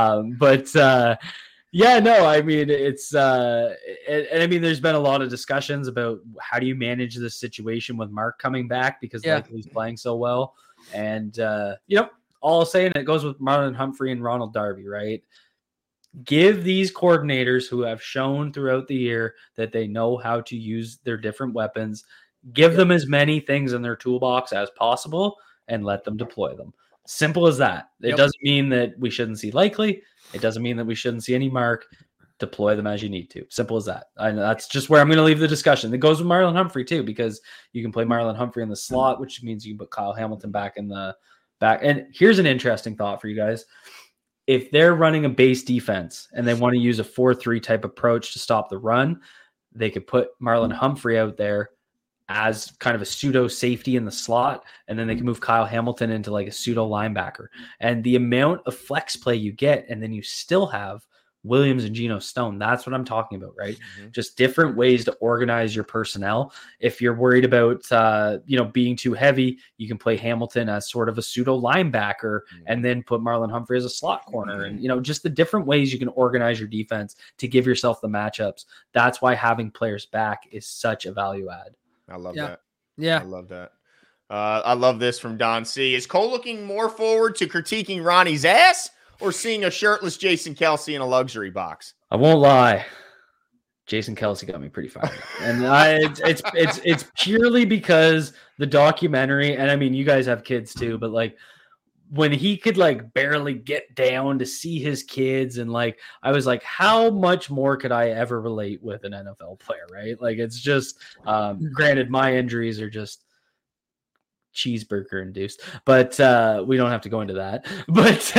Yeah, no, I mean, it's, and I mean, there's been a lot of discussions about how do you manage this situation with Mark coming back because he's playing so well. And, all I'll say, and it goes with Marlon Humphrey and Ronald Darby, right? Give these coordinators who have shown throughout the year that they know how to use their different weapons, give them as many things in their toolbox as possible and let them deploy them. Simple as that. It doesn't mean that we shouldn't see Likely. It doesn't mean that we shouldn't see any Mark. Deploy them as you need to. Simple as that. And that's just where I'm going to leave the discussion. It goes with Marlon Humphrey too, because you can play Marlon Humphrey in the slot, which means you can put Kyle Hamilton back in the back. And here's an interesting thought for you guys. If they're running a base defense and they want to use a 4-3 type approach to stop the run, they could put Marlon Humphrey out there as kind of a pseudo safety in the slot, and then they can move Kyle Hamilton into like a pseudo linebacker. And the amount of flex play you get, and then you still have Williams and Geno Stone. That's what I'm talking about, right? Mm-hmm. Just different ways to organize your personnel. If you're worried about, being too heavy, you can play Hamilton as sort of a pseudo linebacker and then put Marlon Humphrey as a slot corner. And, just the different ways you can organize your defense to give yourself the matchups. That's why having players back is such a value add. I love that. Yeah. I love that. I love this from Don C. Is Cole looking more forward to critiquing Ronnie's ass or seeing a shirtless Jason Kelce in a luxury box? I won't lie. Jason Kelce got me pretty fired. And it's purely because the documentary, and I mean, you guys have kids too, but like when he could like barely get down to see his kids, and like I was like, how much more could I ever relate with an NFL player, right? Like it's just granted my injuries are just cheeseburger induced, but we don't have to go into that. But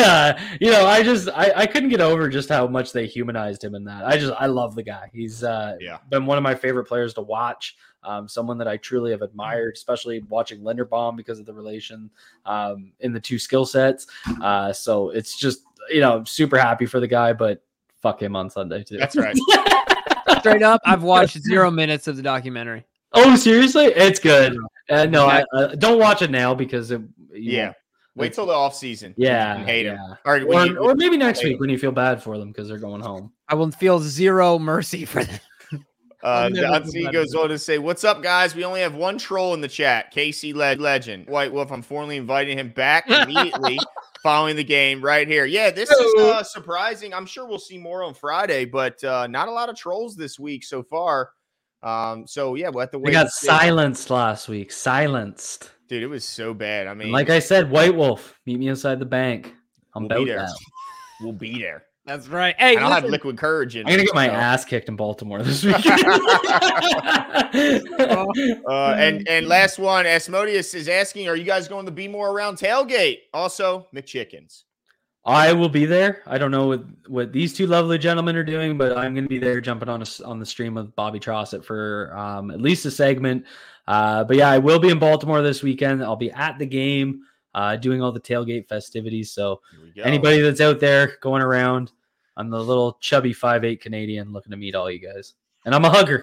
I couldn't get over just how much they humanized him in that. I love the guy. He's been one of my favorite players to watch. Someone that I truly have admired, especially watching Linderbaum because of the relation in the two skill sets. So it's just, super happy for the guy, but fuck him on Sunday too. That's right. Straight up, I've watched 0 minutes of the documentary. Oh, seriously? It's good. No, I don't watch it now because wait till the off season. Yeah, and hate him. Or maybe next week when you feel bad for them because they're going home. I will feel zero mercy for them. Don C goes on to say, "What's up, guys? We only have one troll in the chat, Casey Legend. White Wolf, I'm formally inviting him back immediately following the game right here." Yeah, this is surprising. I'm sure we'll see more on Friday, but not a lot of trolls this week so far. So yeah, we'll have to wait. We got silenced last week. Silenced. Dude, it was so bad. I mean, and like I said, White Wolf, meet me inside the bank. We'll be there. We'll be there. That's right. Hey, I'll have liquid courage. I'm gonna get my ass kicked in Baltimore this week. And last one, Asmodeus is asking, are you guys going to Be More Around tailgate? Also, McChickens. I will be there. I don't know what these two lovely gentlemen are doing, but I'm going to be there jumping on the stream with Bobby Trossett for at least a segment. But yeah, I will be in Baltimore this weekend. I'll be at the game doing all the tailgate festivities. So anybody that's out there going around, I'm the little chubby 5'8" Canadian looking to meet all you guys. And I'm a hugger.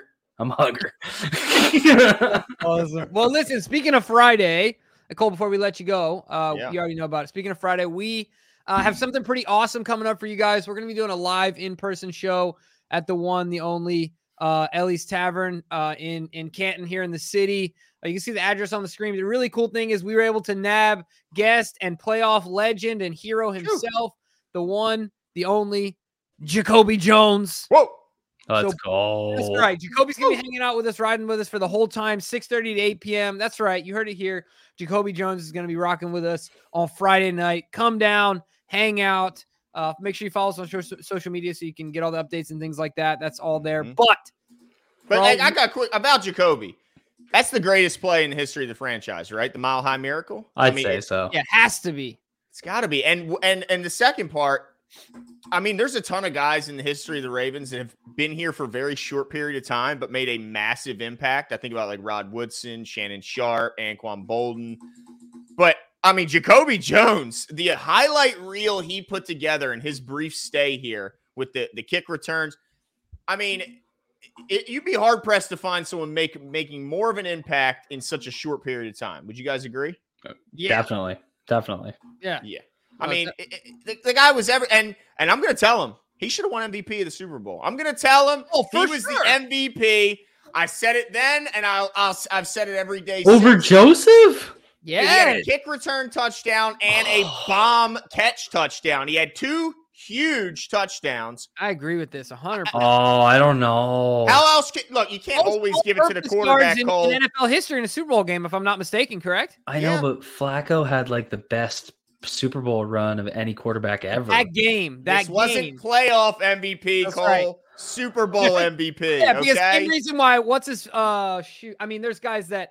Awesome. Well, listen, speaking of Friday, Cole, before we let you go, you already know about it. Speaking of Friday, we have something pretty awesome coming up for you guys. We're going to be doing a live in-person show at the one, the only Ellie's Tavern in Canton here in the city. You can see the address on the screen. The really cool thing is we were able to nab guest and playoff legend and hero himself, the one, the only Jacoby Jones. Whoa. Let's go. That's right. Jacoby's going to be hanging out with us, riding with us for the whole time, 6:30 to 8 p.m. That's right. You heard it here. Jacoby Jones is going to be rocking with us on Friday night. Come down, hang out. Make sure you follow us on social media so you can get all the updates and things like that. That's all there. But I got quick about Jacoby. That's the greatest play in the history of the franchise, right? The Mile High Miracle. I'd say so. Yeah, it has to be. It's got to be. And the second part, I mean, there's a ton of guys in the history of the Ravens that have been here for a very short period of time, but made a massive impact. I think about like Rod Woodson, Shannon Sharp, Anquan Bolden. But I mean, Jacoby Jones, the highlight reel he put together in his brief stay here with the kick returns. I mean, you'd be hard pressed to find someone making more of an impact in such a short period of time. Would you guys agree? Yeah, definitely. Yeah. I mean, the guy was and I'm going to tell him he should have won MVP of the Super Bowl. I'm going to tell him he was the MVP. I said it then, and I've said it every day over since. Joseph. Yeah, he had a kick return touchdown and a bomb catch touchdown. He had two huge touchdowns. I agree with this 100%. Oh, I don't know. How else? Look, you can't always give it to the quarterback. In NFL history in a Super Bowl game, if I'm not mistaken, correct? I know, but Flacco had like the best Super Bowl run of any quarterback ever. This wasn't playoff MVP, that's Cole. Right. Super Bowl MVP. Yeah, because same reason why. What's his? I mean, there's guys that.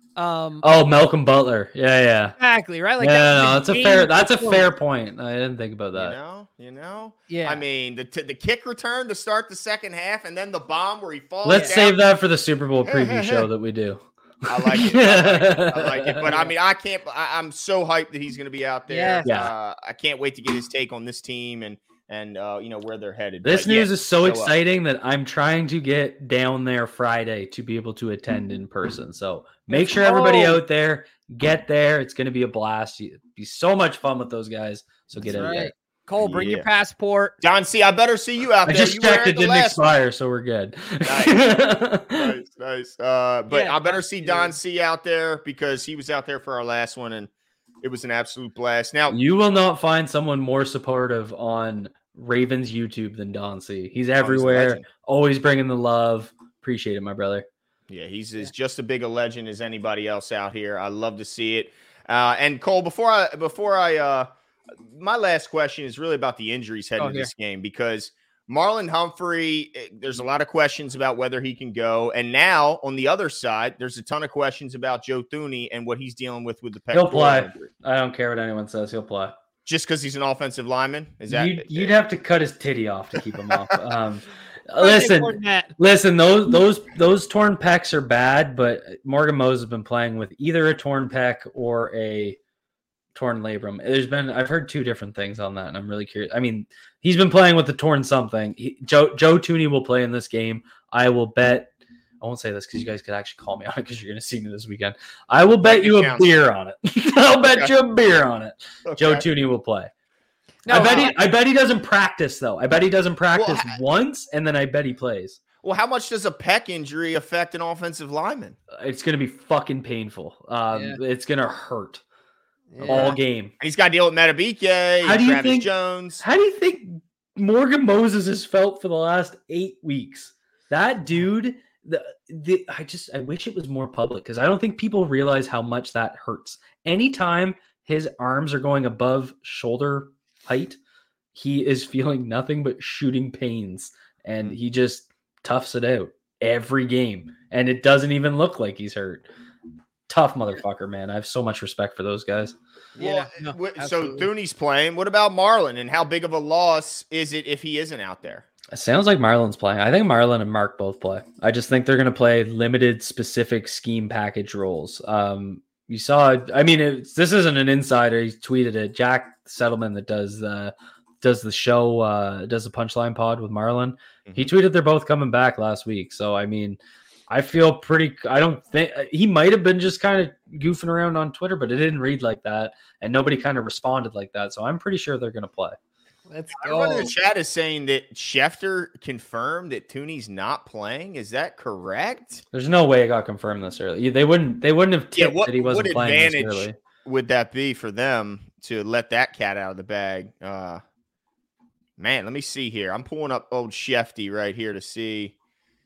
Malcolm Butler. Yeah. Exactly, right? Like that's a fair point. I didn't think about that. You know? Yeah. I mean, the kick return to start the second half and then the bomb where he falls. Let's save that for the Super Bowl preview show that we do. I like it. I like it. But I mean, I'm so hyped that he's going to be out there. Yeah. I can't wait to get his take on this team and where they're headed. This news is so exciting that I'm trying to get down there Friday to be able to attend in person. So make sure everybody out there get there. It's going to be a blast. It'd be so much fun with those guys. So get out there. Cole, bring your passport. Don C, I better see you out there. I just checked; it didn't expire, so we're good. Nice. But I better see Don C out there because he was out there for our last one, and it was an absolute blast. Now, you will not find someone more supportive on Ravens YouTube than Don C. He's everywhere, always bringing the love. Appreciate it, my brother. Yeah, he's just as big a legend as anybody else out here. I love to see it. And Cole, before I my last question is really about the injuries heading into this game because Marlon Humphrey, there's a lot of questions about whether he can go. And now on the other side, there's a ton of questions about Joe Thuney and what he's dealing with the pectoral injury. He'll play. I don't care what anyone says. He'll play. Just because he's an offensive lineman? Is that you'd have to cut his titty off to keep him off. Listen, those torn pecs are bad, but Morgan Mose has been playing with either a torn pec or a torn labrum. I've heard two different things on that, and I'm really curious. I mean, he's been playing with the torn something. Joe Thuney will play in this game. I will bet. I won't say this because you guys could actually call me on it because you're going to see me this weekend. I will bet you a beer on it. I'll bet you a beer on it. Okay. Joe Thuney will play. No, I bet he doesn't practice though. I bet he doesn't practice once, and then I bet he plays. Well, how much does a pec injury affect an offensive lineman? It's going to be fucking painful. It's going to hurt all game. He's got to deal with Matabike, Travis Jones. How do you think Morgan Moses has felt for the last 8 weeks? That dude, I wish it was more public because I don't think people realize how much that hurts. Anytime his arms are going above shoulder height, he is feeling nothing but shooting pains, and he just toughs it out every game, and it doesn't even look like he's hurt. Tough motherfucker, man. I have so much respect for those guys. Yeah. So Thuney's playing. What about Marlon, and how big of a loss is it if he isn't out there? It sounds like Marlon's playing. I think Marlon and Mark both play. I just think they're going to play limited, specific scheme package roles. You saw, this isn't an insider. He tweeted it. Jack Settleman that does the show, does the Punchline Pod with Marlon. Mm-hmm. He tweeted they're both coming back last week. So, I feel I don't think he might have been just kind of goofing around on Twitter, but it didn't read like that. And nobody kind of responded like that. So I'm pretty sure they're going to play. Let's go. Everyone in the chat is saying that Schefter confirmed that Thuney's not playing. Is that correct? There's no way it got confirmed this early. They wouldn't have tipped that he wasn't playing this early. What advantage would that be for them to let that cat out of the bag? Man, let me see here. I'm pulling up old Shefty right here to see.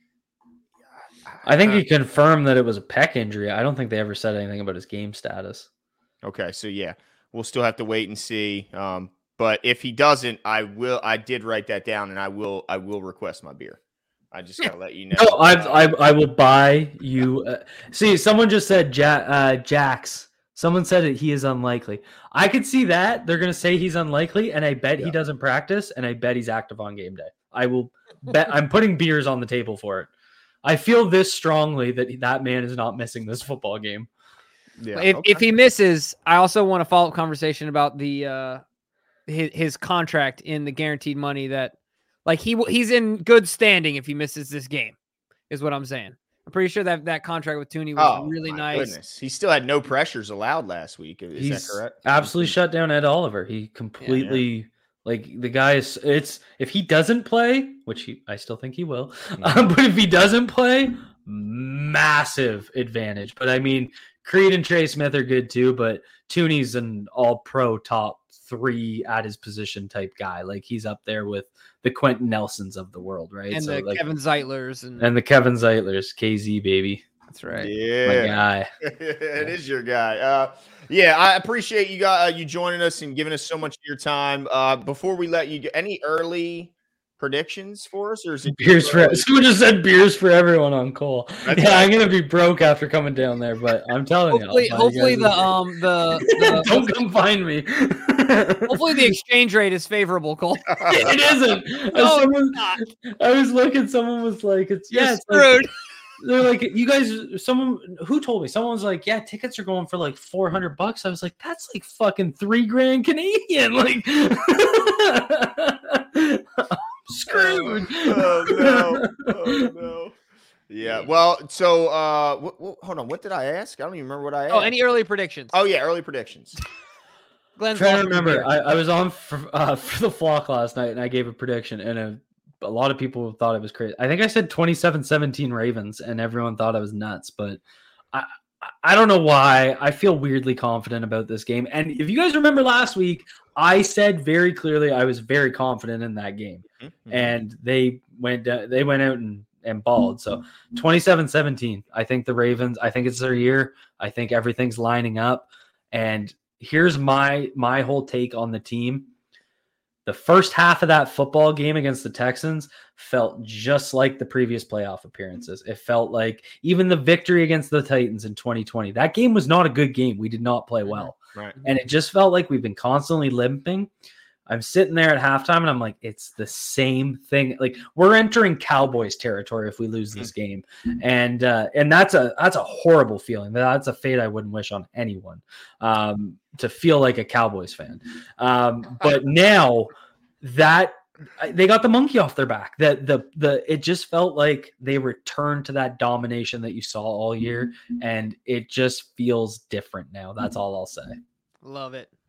I think he confirmed that it was a pec injury. I don't think they ever said anything about his game status. Okay, so yeah, we'll still have to wait and see. But if he doesn't, I did write that down, and I will request my beer. I just gotta let you know. No, I will buy you. See, someone just said Jax. Someone said it. He is unlikely. I could see that. They're gonna say he's unlikely, and I bet he doesn't practice, and I bet he's active on game day. I will bet. I'm putting beers on the table for it. I feel this strongly that man is not missing this football game. Yeah. If he misses, I also want a follow-up conversation about the his contract in the guaranteed money that he's in good standing if he misses this game, is what I'm saying. I'm pretty sure that contract with Thuney was really nice. Goodness. He still had no pressures allowed last week. Is that correct? Absolutely shut down Ed Oliver. He completely the guy is. It's if he doesn't play, which I still think he will, but if he doesn't play, massive advantage. But Creed and Trey Smith are good too, but Thuney's an all-pro top 3 at his position type guy. He's up there with the Quentin Nelsons of the world, right? And the Kevin Zeitlers. And the Kevin Zeitlers, KZ, baby. That's right. Yeah. My guy. It is your guy. I appreciate you joining us and giving us so much of your time. Before we let you go, any early predictions for us, or is it beers for someone just said beers for everyone on Cole? I'm gonna be broke after coming down there, but I'm telling you, hopefully the don't come find me. Hopefully the exchange rate is favorable, Cole. It isn't. I was looking. Someone was like, "It's screwed." They're like, "You guys." Someone who told me. Someone was like, "Yeah, tickets are going for $400." I was like, "That's fucking $3,000 Canadian." Screwed. Oh no. Yeah. Well, so hold on. What did I ask? I don't even remember what I asked. Oh, any early predictions? Oh yeah, early predictions. Glenn's trying to remember. I was on for the flock last night, and I gave a prediction, and a lot of people thought it was crazy. I think I said 27-17 Ravens, and everyone thought I was nuts. But I don't know why. I feel weirdly confident about this game. And if you guys remember last week, I said very clearly I was very confident in that game. Mm-hmm. And they went out and balled. So 27-17. I think the Ravens, I think it's their year. I think everything's lining up. And here's my whole take on the team. The first half of that football game against the Texans felt just like the previous playoff appearances. It felt like even the victory against the Titans in 2020, that game was not a good game. We did not play well. Right. And it just felt like we've been constantly limping. I'm sitting there at halftime and I'm like, it's the same thing. We're entering Cowboys territory if we lose this game. And that's a horrible feeling. That's a fate I wouldn't wish on anyone, to feel like a Cowboys fan. But now that they got the monkey off their back, it just felt like they returned to that domination that you saw all year. And it just feels different now. That's all I'll say. Love it.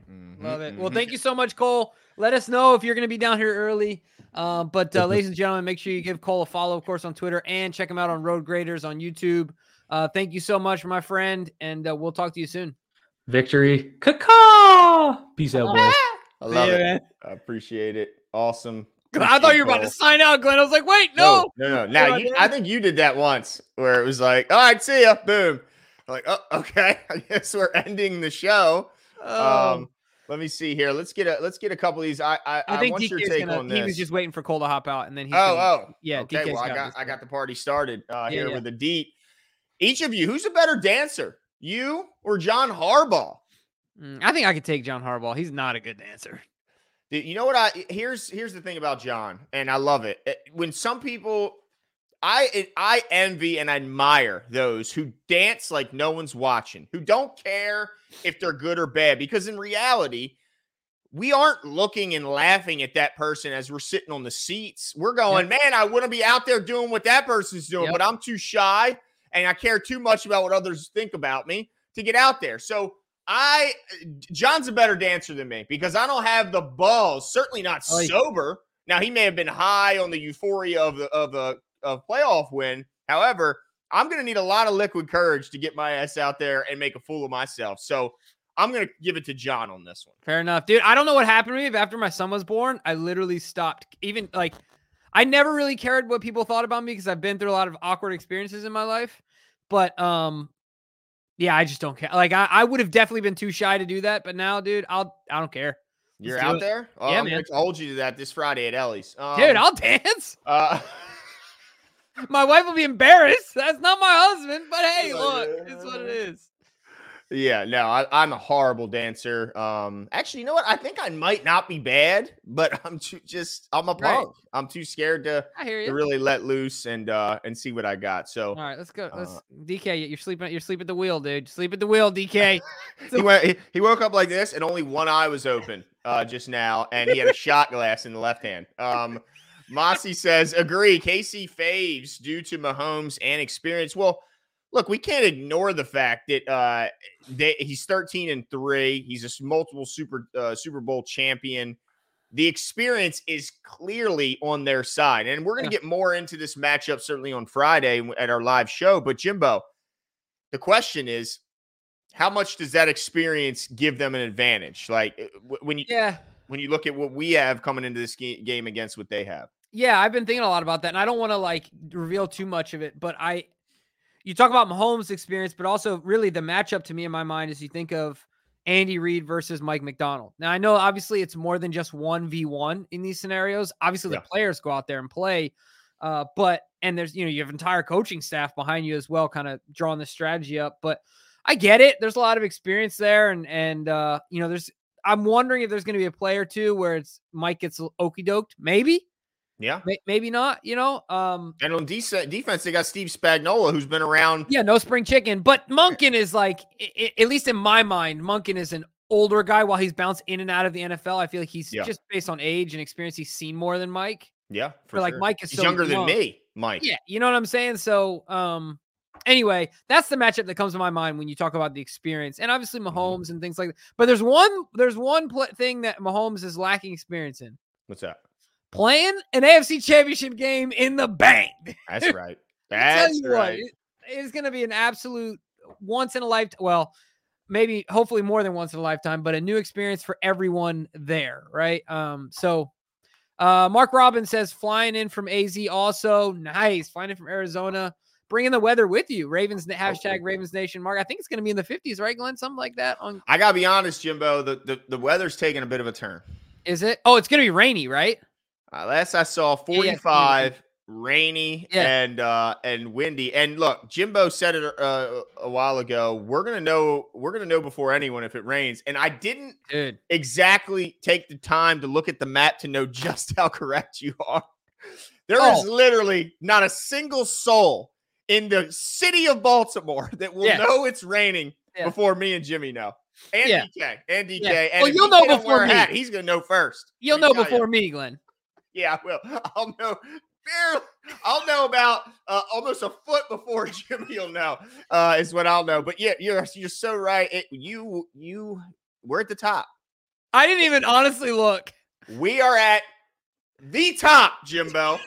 Love it. Well, thank you so much, Cole. Let us know if you're going to be down here early. Ladies and gentlemen, make sure you give Cole a follow, of course, on Twitter, and check him out on Road Graders on YouTube. Thank you so much, my friend, and we'll talk to you soon. Victory. Caw. Peace out, boys. I love it. Man. I appreciate it. Awesome. I thought you were about to sign out, Glenn. I was like, wait, no. No. Now, I think you did that once where it was like, all right, see ya. Boom. I'm like, oh, okay. I guess we're ending the show. Let me see here. Let's get a couple of these. I think want your take on this. He was just waiting for Cole to hop out, and then he's yeah. Okay, well, I got the party started here with the deep. Each of you, who's a better dancer, you or John Harbaugh? I think I could take John Harbaugh. He's not a good dancer. You know what? Here's the thing about John, and I love it. When some people, I envy and admire those who dance like no one's watching, who don't care if they're good or bad, because in reality, we aren't looking and laughing at that person as we're sitting on the seats. We're going, man, I want to be out there doing what that person's doing, but I'm too shy and I care too much about what others think about me to get out there. So John's a better dancer than me because I don't have the balls, certainly not sober. Now, he may have been high on the euphoria of a playoff win. However, I'm going to need a lot of liquid courage to get my ass out there and make a fool of myself. So I'm going to give it to John on this one. Fair enough, dude. I don't know what happened to me. After my son was born, I literally stopped. Even I never really cared what people thought about me because I've been through a lot of awkward experiences in my life. But yeah, I just don't care. I would have definitely been too shy to do that. But now, dude, I don't care. You're out there? Oh, yeah, I'm going to hold you to that this Friday at Ellie's. Dude, I'll dance. My wife will be embarrassed. That's not my husband. But hey, look, it's what it is. Yeah, no, I'm a horrible dancer. Actually, you know what? I think I might not be bad, but I'm a punk. Right. I'm too scared to really let loose and see what I got. So, all right, let's go. DK, you're sleeping at the wheel, dude. Sleep at the wheel, DK. He woke up like this, and only one eye was open just now, and he had a shot glass in the left hand. Mossy says, agree. KC faves due to Mahomes and experience. Well, look, we can't ignore the fact that he's 13-3. He's a multiple Super Bowl champion. The experience is clearly on their side. And we're going to get more into this matchup certainly on Friday at our live show. But Jimbo, the question is, how much does that experience give them an advantage? Like when you look at what we have coming into this game against what they have. Yeah, I've been thinking a lot about that. And I don't want to reveal too much of it, but you talk about Mahomes' experience, but also really the matchup to me in my mind is you think of Andy Reid versus Mike McDonald. Now, I know obviously it's more than just 1v1 in these scenarios. Obviously, the players go out there and play, and there's, you have entire coaching staff behind you as well, kind of drawing the strategy up. But I get it. There's a lot of experience there, and I'm wondering if there's going to be a play or two where Mike gets okey doked, maybe. Yeah, maybe not, and on defense, they got Steve Spagnuolo, who's been around. Yeah, no spring chicken. But Monken is at least in my mind, Monken is an older guy while he's bounced in and out of the NFL. I feel like he's just based on age and experience. He's seen more than Mike. Yeah, for sure. Mike is he's younger than me, Mike. Yeah, you know what I'm saying? So, anyway, that's the matchup that comes to my mind when you talk about the experience. And obviously Mahomes and things like that. But there's one thing that Mahomes is lacking experience in. What's that? Playing an AFC Championship game in the bank. That's right. That's right. It's going to be an absolute once in a lifetime. Well, maybe hopefully more than once in a lifetime, but a new experience for everyone there, right? Mark Robbins says flying in from AZ also. Nice. Flying in from Arizona. Bringing the weather with you. Hashtag Ravens Nation. Mark, I think it's going to be in the 50s, right, Glenn? Something like that. I got to be honest, Jimbo. The weather's taking a bit of a turn. Is it? Oh, it's going to be rainy, right? Last I saw 45, rainy and windy. And look, Jimbo said it a while ago. We're gonna know before anyone if it rains. And I didn't exactly take the time to look at the map to know just how correct you are. There is literally not a single soul in the city of Baltimore that will know it's raining before me and Jimmy know. And DK. And well, you'll know before me. He's gonna know first. You'll know before me, Glenn. Yeah, I will. I'll know. I'll know about almost a foot before Jimmy will know. Is what I'll know. But yeah, you're so right. We're at the top. I didn't even honestly look. We are at the top, Jimbo.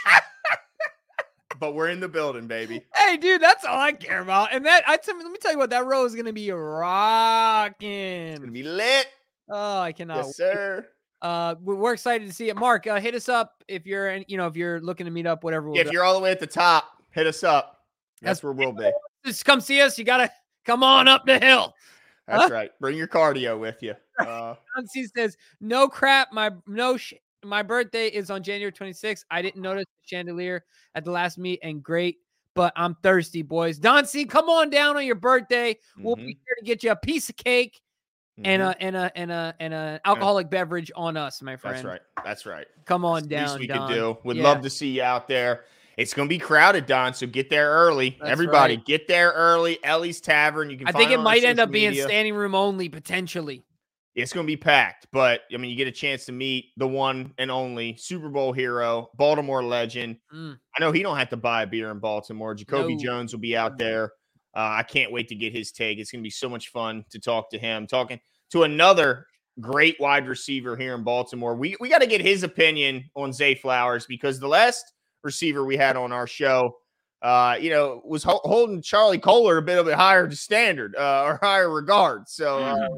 But we're in the building, baby. Hey, dude, that's all I care about. And let me tell you what, that row is gonna be rocking. It's gonna be lit. Oh, I cannot. Yes, sir. We're excited to see it. Mark, hit us up if you're, if you're looking to meet up, whatever. If you're all the way at the top, hit us up. That's where we'll be. Just come see us. You gotta come on up the hill. That's right. Bring your cardio with you. C says, no crap. My birthday is on January 26th. I didn't notice the chandelier at the last meet and great, but I'm thirsty, boys. Don C, come on down on your birthday. We'll be here to get you a piece of cake and an alcoholic beverage on us, my friend. That's right. Come on down. Least we could do. Would love to see you out there. It's going to be crowded, Don, so get there early. That's Everybody, right. Get there early. Ellie's Tavern. You can. I think it might end up being standing room only, potentially. It's going to be packed, but, I mean, you get a chance to meet the one and only Super Bowl hero, Baltimore legend. I know he don't have to buy a beer in Baltimore. Jacoby Jones will be out there. I can't wait to get his take. It's going to be so much fun to talk to him. Talking to another great wide receiver here in Baltimore. We got to get his opinion on Zay Flowers because the last receiver we had on our show, was holding Charlie Kohler a bit of a higher standard or higher regard. So,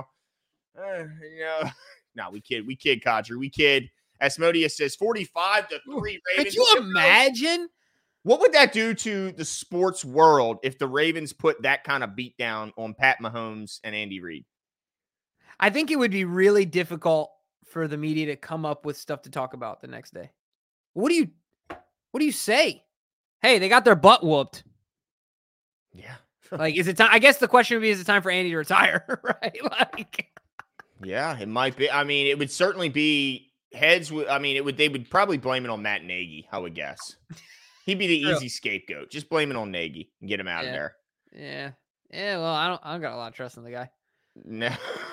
no, we kid, Kadri. We kid. Asmodeus says 45-3 Ravens. Could you imagine? What would that do to the sports world if the Ravens put that kind of beat down on Pat Mahomes and Andy Reid? I think it would be really difficult for the media to come up with stuff to talk about the next day. What do you say? Hey, they got their butt whooped. Yeah. Like, is it time? I guess the question would be, is it time for Andy to retire? Right? Like, yeah, it might be. I mean, it would certainly be heads. They would probably blame it on Matt Nagy, I would guess. He'd be the easy scapegoat. Just blame it on Nagy and get him out of there. Yeah. Yeah. Well, I don't got a lot of trust in the guy. No.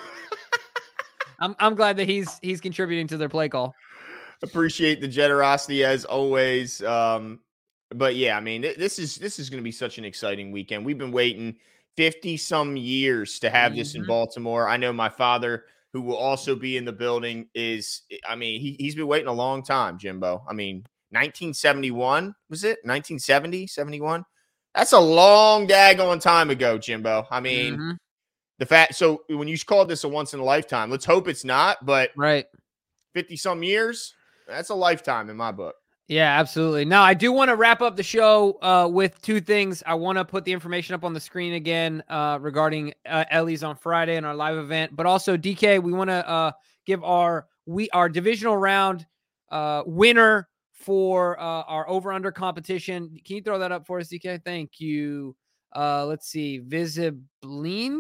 I'm glad that he's contributing to their play call. Appreciate the generosity as always. But yeah, I mean, this is going to be such an exciting weekend. We've been waiting 50 some years to have this in Baltimore. I know my father, who will also be in the building, he's been waiting a long time, Jimbo. I mean, 1971, was it? 1970, 71? That's a long daggone time ago, Jimbo. I mean, so when you called this a once in a lifetime, let's hope it's not, but 50 some years, that's a lifetime in my book. Yeah, absolutely. Now, I do want to wrap up the show with two things. I want to put the information up on the screen again regarding Ellie's on Friday and our live event. But also, DK, we want to give our divisional round winner for our over-under competition. Can you throw that up for us, DK? Thank you. Let's see. Visiblind?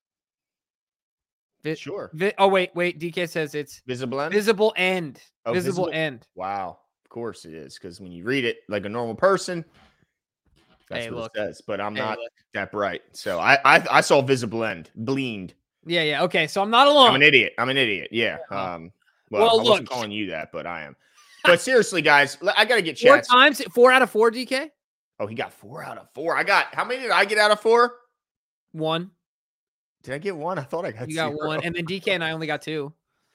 Sure. Wait. DK says it's Visible End. Oh, Visible End. Wow. Of course it is, because when you read it like a normal person, that's what it says. But I'm not that bright. So I saw Visible End. Bleed. Yeah. Okay. So I'm not alone. I'm an idiot. Yeah. I wasn't calling you that, but I am. But seriously, guys, I got to get chat. 4 out of 4, DK? Oh, he got 4 out of 4. How many did I get out of 4? 1. Did I get 1? I thought I got 0. 1. And then DK and I only got 2.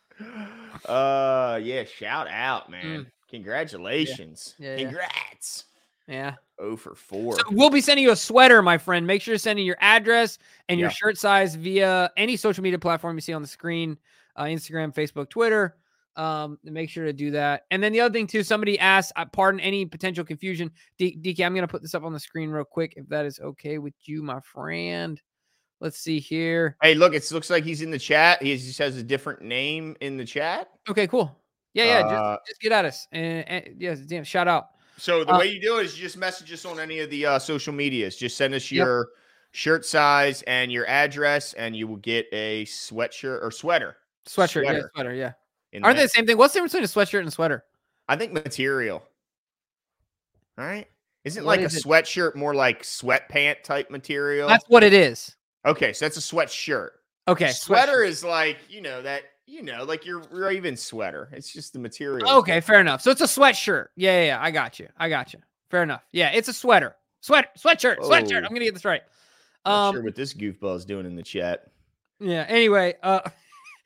Yeah. Shout out, man. Congratulations. Yeah. Congrats. Yeah. 0 for 4. So we'll be sending you a sweater, my friend. Make sure to send in your address and your shirt size via any social media platform you see on the screen, Instagram, Facebook, Twitter. Make sure to do that. And then the other thing too, somebody asked, pardon any potential confusion. DK, I'm going to put this up on the screen real quick, if that is okay with you, my friend. Let's see here. Hey, look, it looks like he's in the chat. He just has a different name in the chat. Okay, cool. Yeah. Just get at us. And yes, damn, shout out. So the way you do it is you just message us on any of the social medias. Just send us your shirt size and your address, and you will get a sweatshirt or sweater. Sweater, yeah. Aren't they the same thing? What's the difference between a sweatshirt and a sweater? I think material. All right. Isn't like a sweatshirt more like sweatpant type material? That's what it is. Okay, so that's a sweatshirt. Okay. Sweater is like, like your Raven sweater. It's just the material. Okay, fair enough. So it's a sweatshirt. Yeah. I got you. Fair enough. Yeah, it's a sweater. Sweatshirt. I'm going to get this right. Not sure what this goofball is doing in the chat. Yeah. Anyway,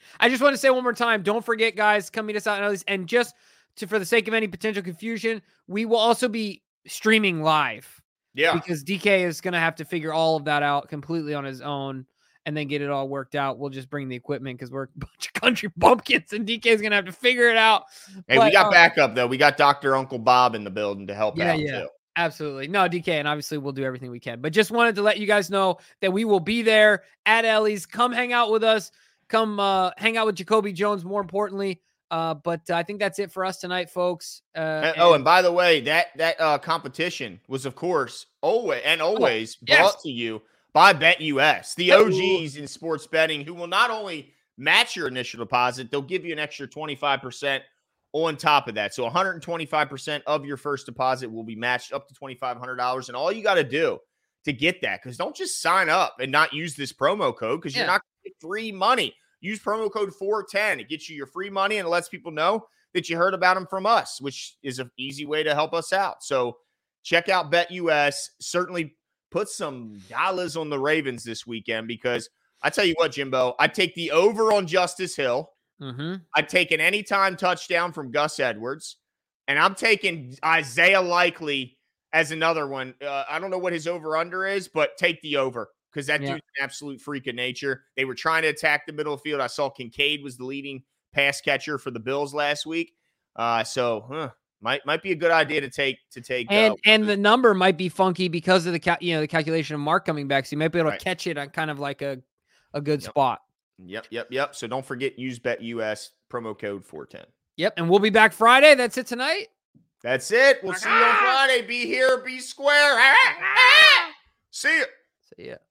I just want to say one more time, don't forget, guys, come meet us out in Ellie's. And just for the sake of any potential confusion, we will also be streaming live. Yeah. Because DK is going to have to figure all of that out completely on his own and then get it all worked out. We'll just bring the equipment because we're a bunch of country bumpkins and DK is going to have to figure it out. Hey, we got backup, though. We got Dr. Uncle Bob in the building to help out, too. Absolutely. No, DK, and obviously we'll do everything we can. But just wanted to let you guys know that we will be there at Ellie's. Come hang out with us. Come hang out with Jacoby Jones, more importantly. But I think that's it for us tonight, folks. And by the way, that competition was, of course, always brought to you by BetUS, the OGs in sports betting, who will not only match your initial deposit, they'll give you an extra 25% on top of that. So 125% of your first deposit will be matched up to $2,500. And all you got to do to get that, because don't just sign up and not use this promo code, because you're not going to get free money. Use promo code 410. It gets you your free money and it lets people know that you heard about them from us, which is an easy way to help us out. So check out BetUS. Certainly put some dollars on the Ravens this weekend, because I tell you what, Jimbo, I take the over on Justice Hill. I'd take an anytime touchdown from Gus Edwards, and I'm taking Isaiah Likely as another one. I don't know what his over-under is, but take the over, because that dude's an absolute freak of nature. They were trying to attack the middle of the field. I saw Kincaid was the leading pass catcher for the Bills last week. Might be a good idea to take. And the number might be funky because of the calculation of Mark coming back. So you might be able to catch it on kind of like a good spot. Yep. So don't forget, use BetUS promo code 410. Yep. And we'll be back Friday. That's it tonight. That's it. We'll see you on Friday. Be here, be square. See ya.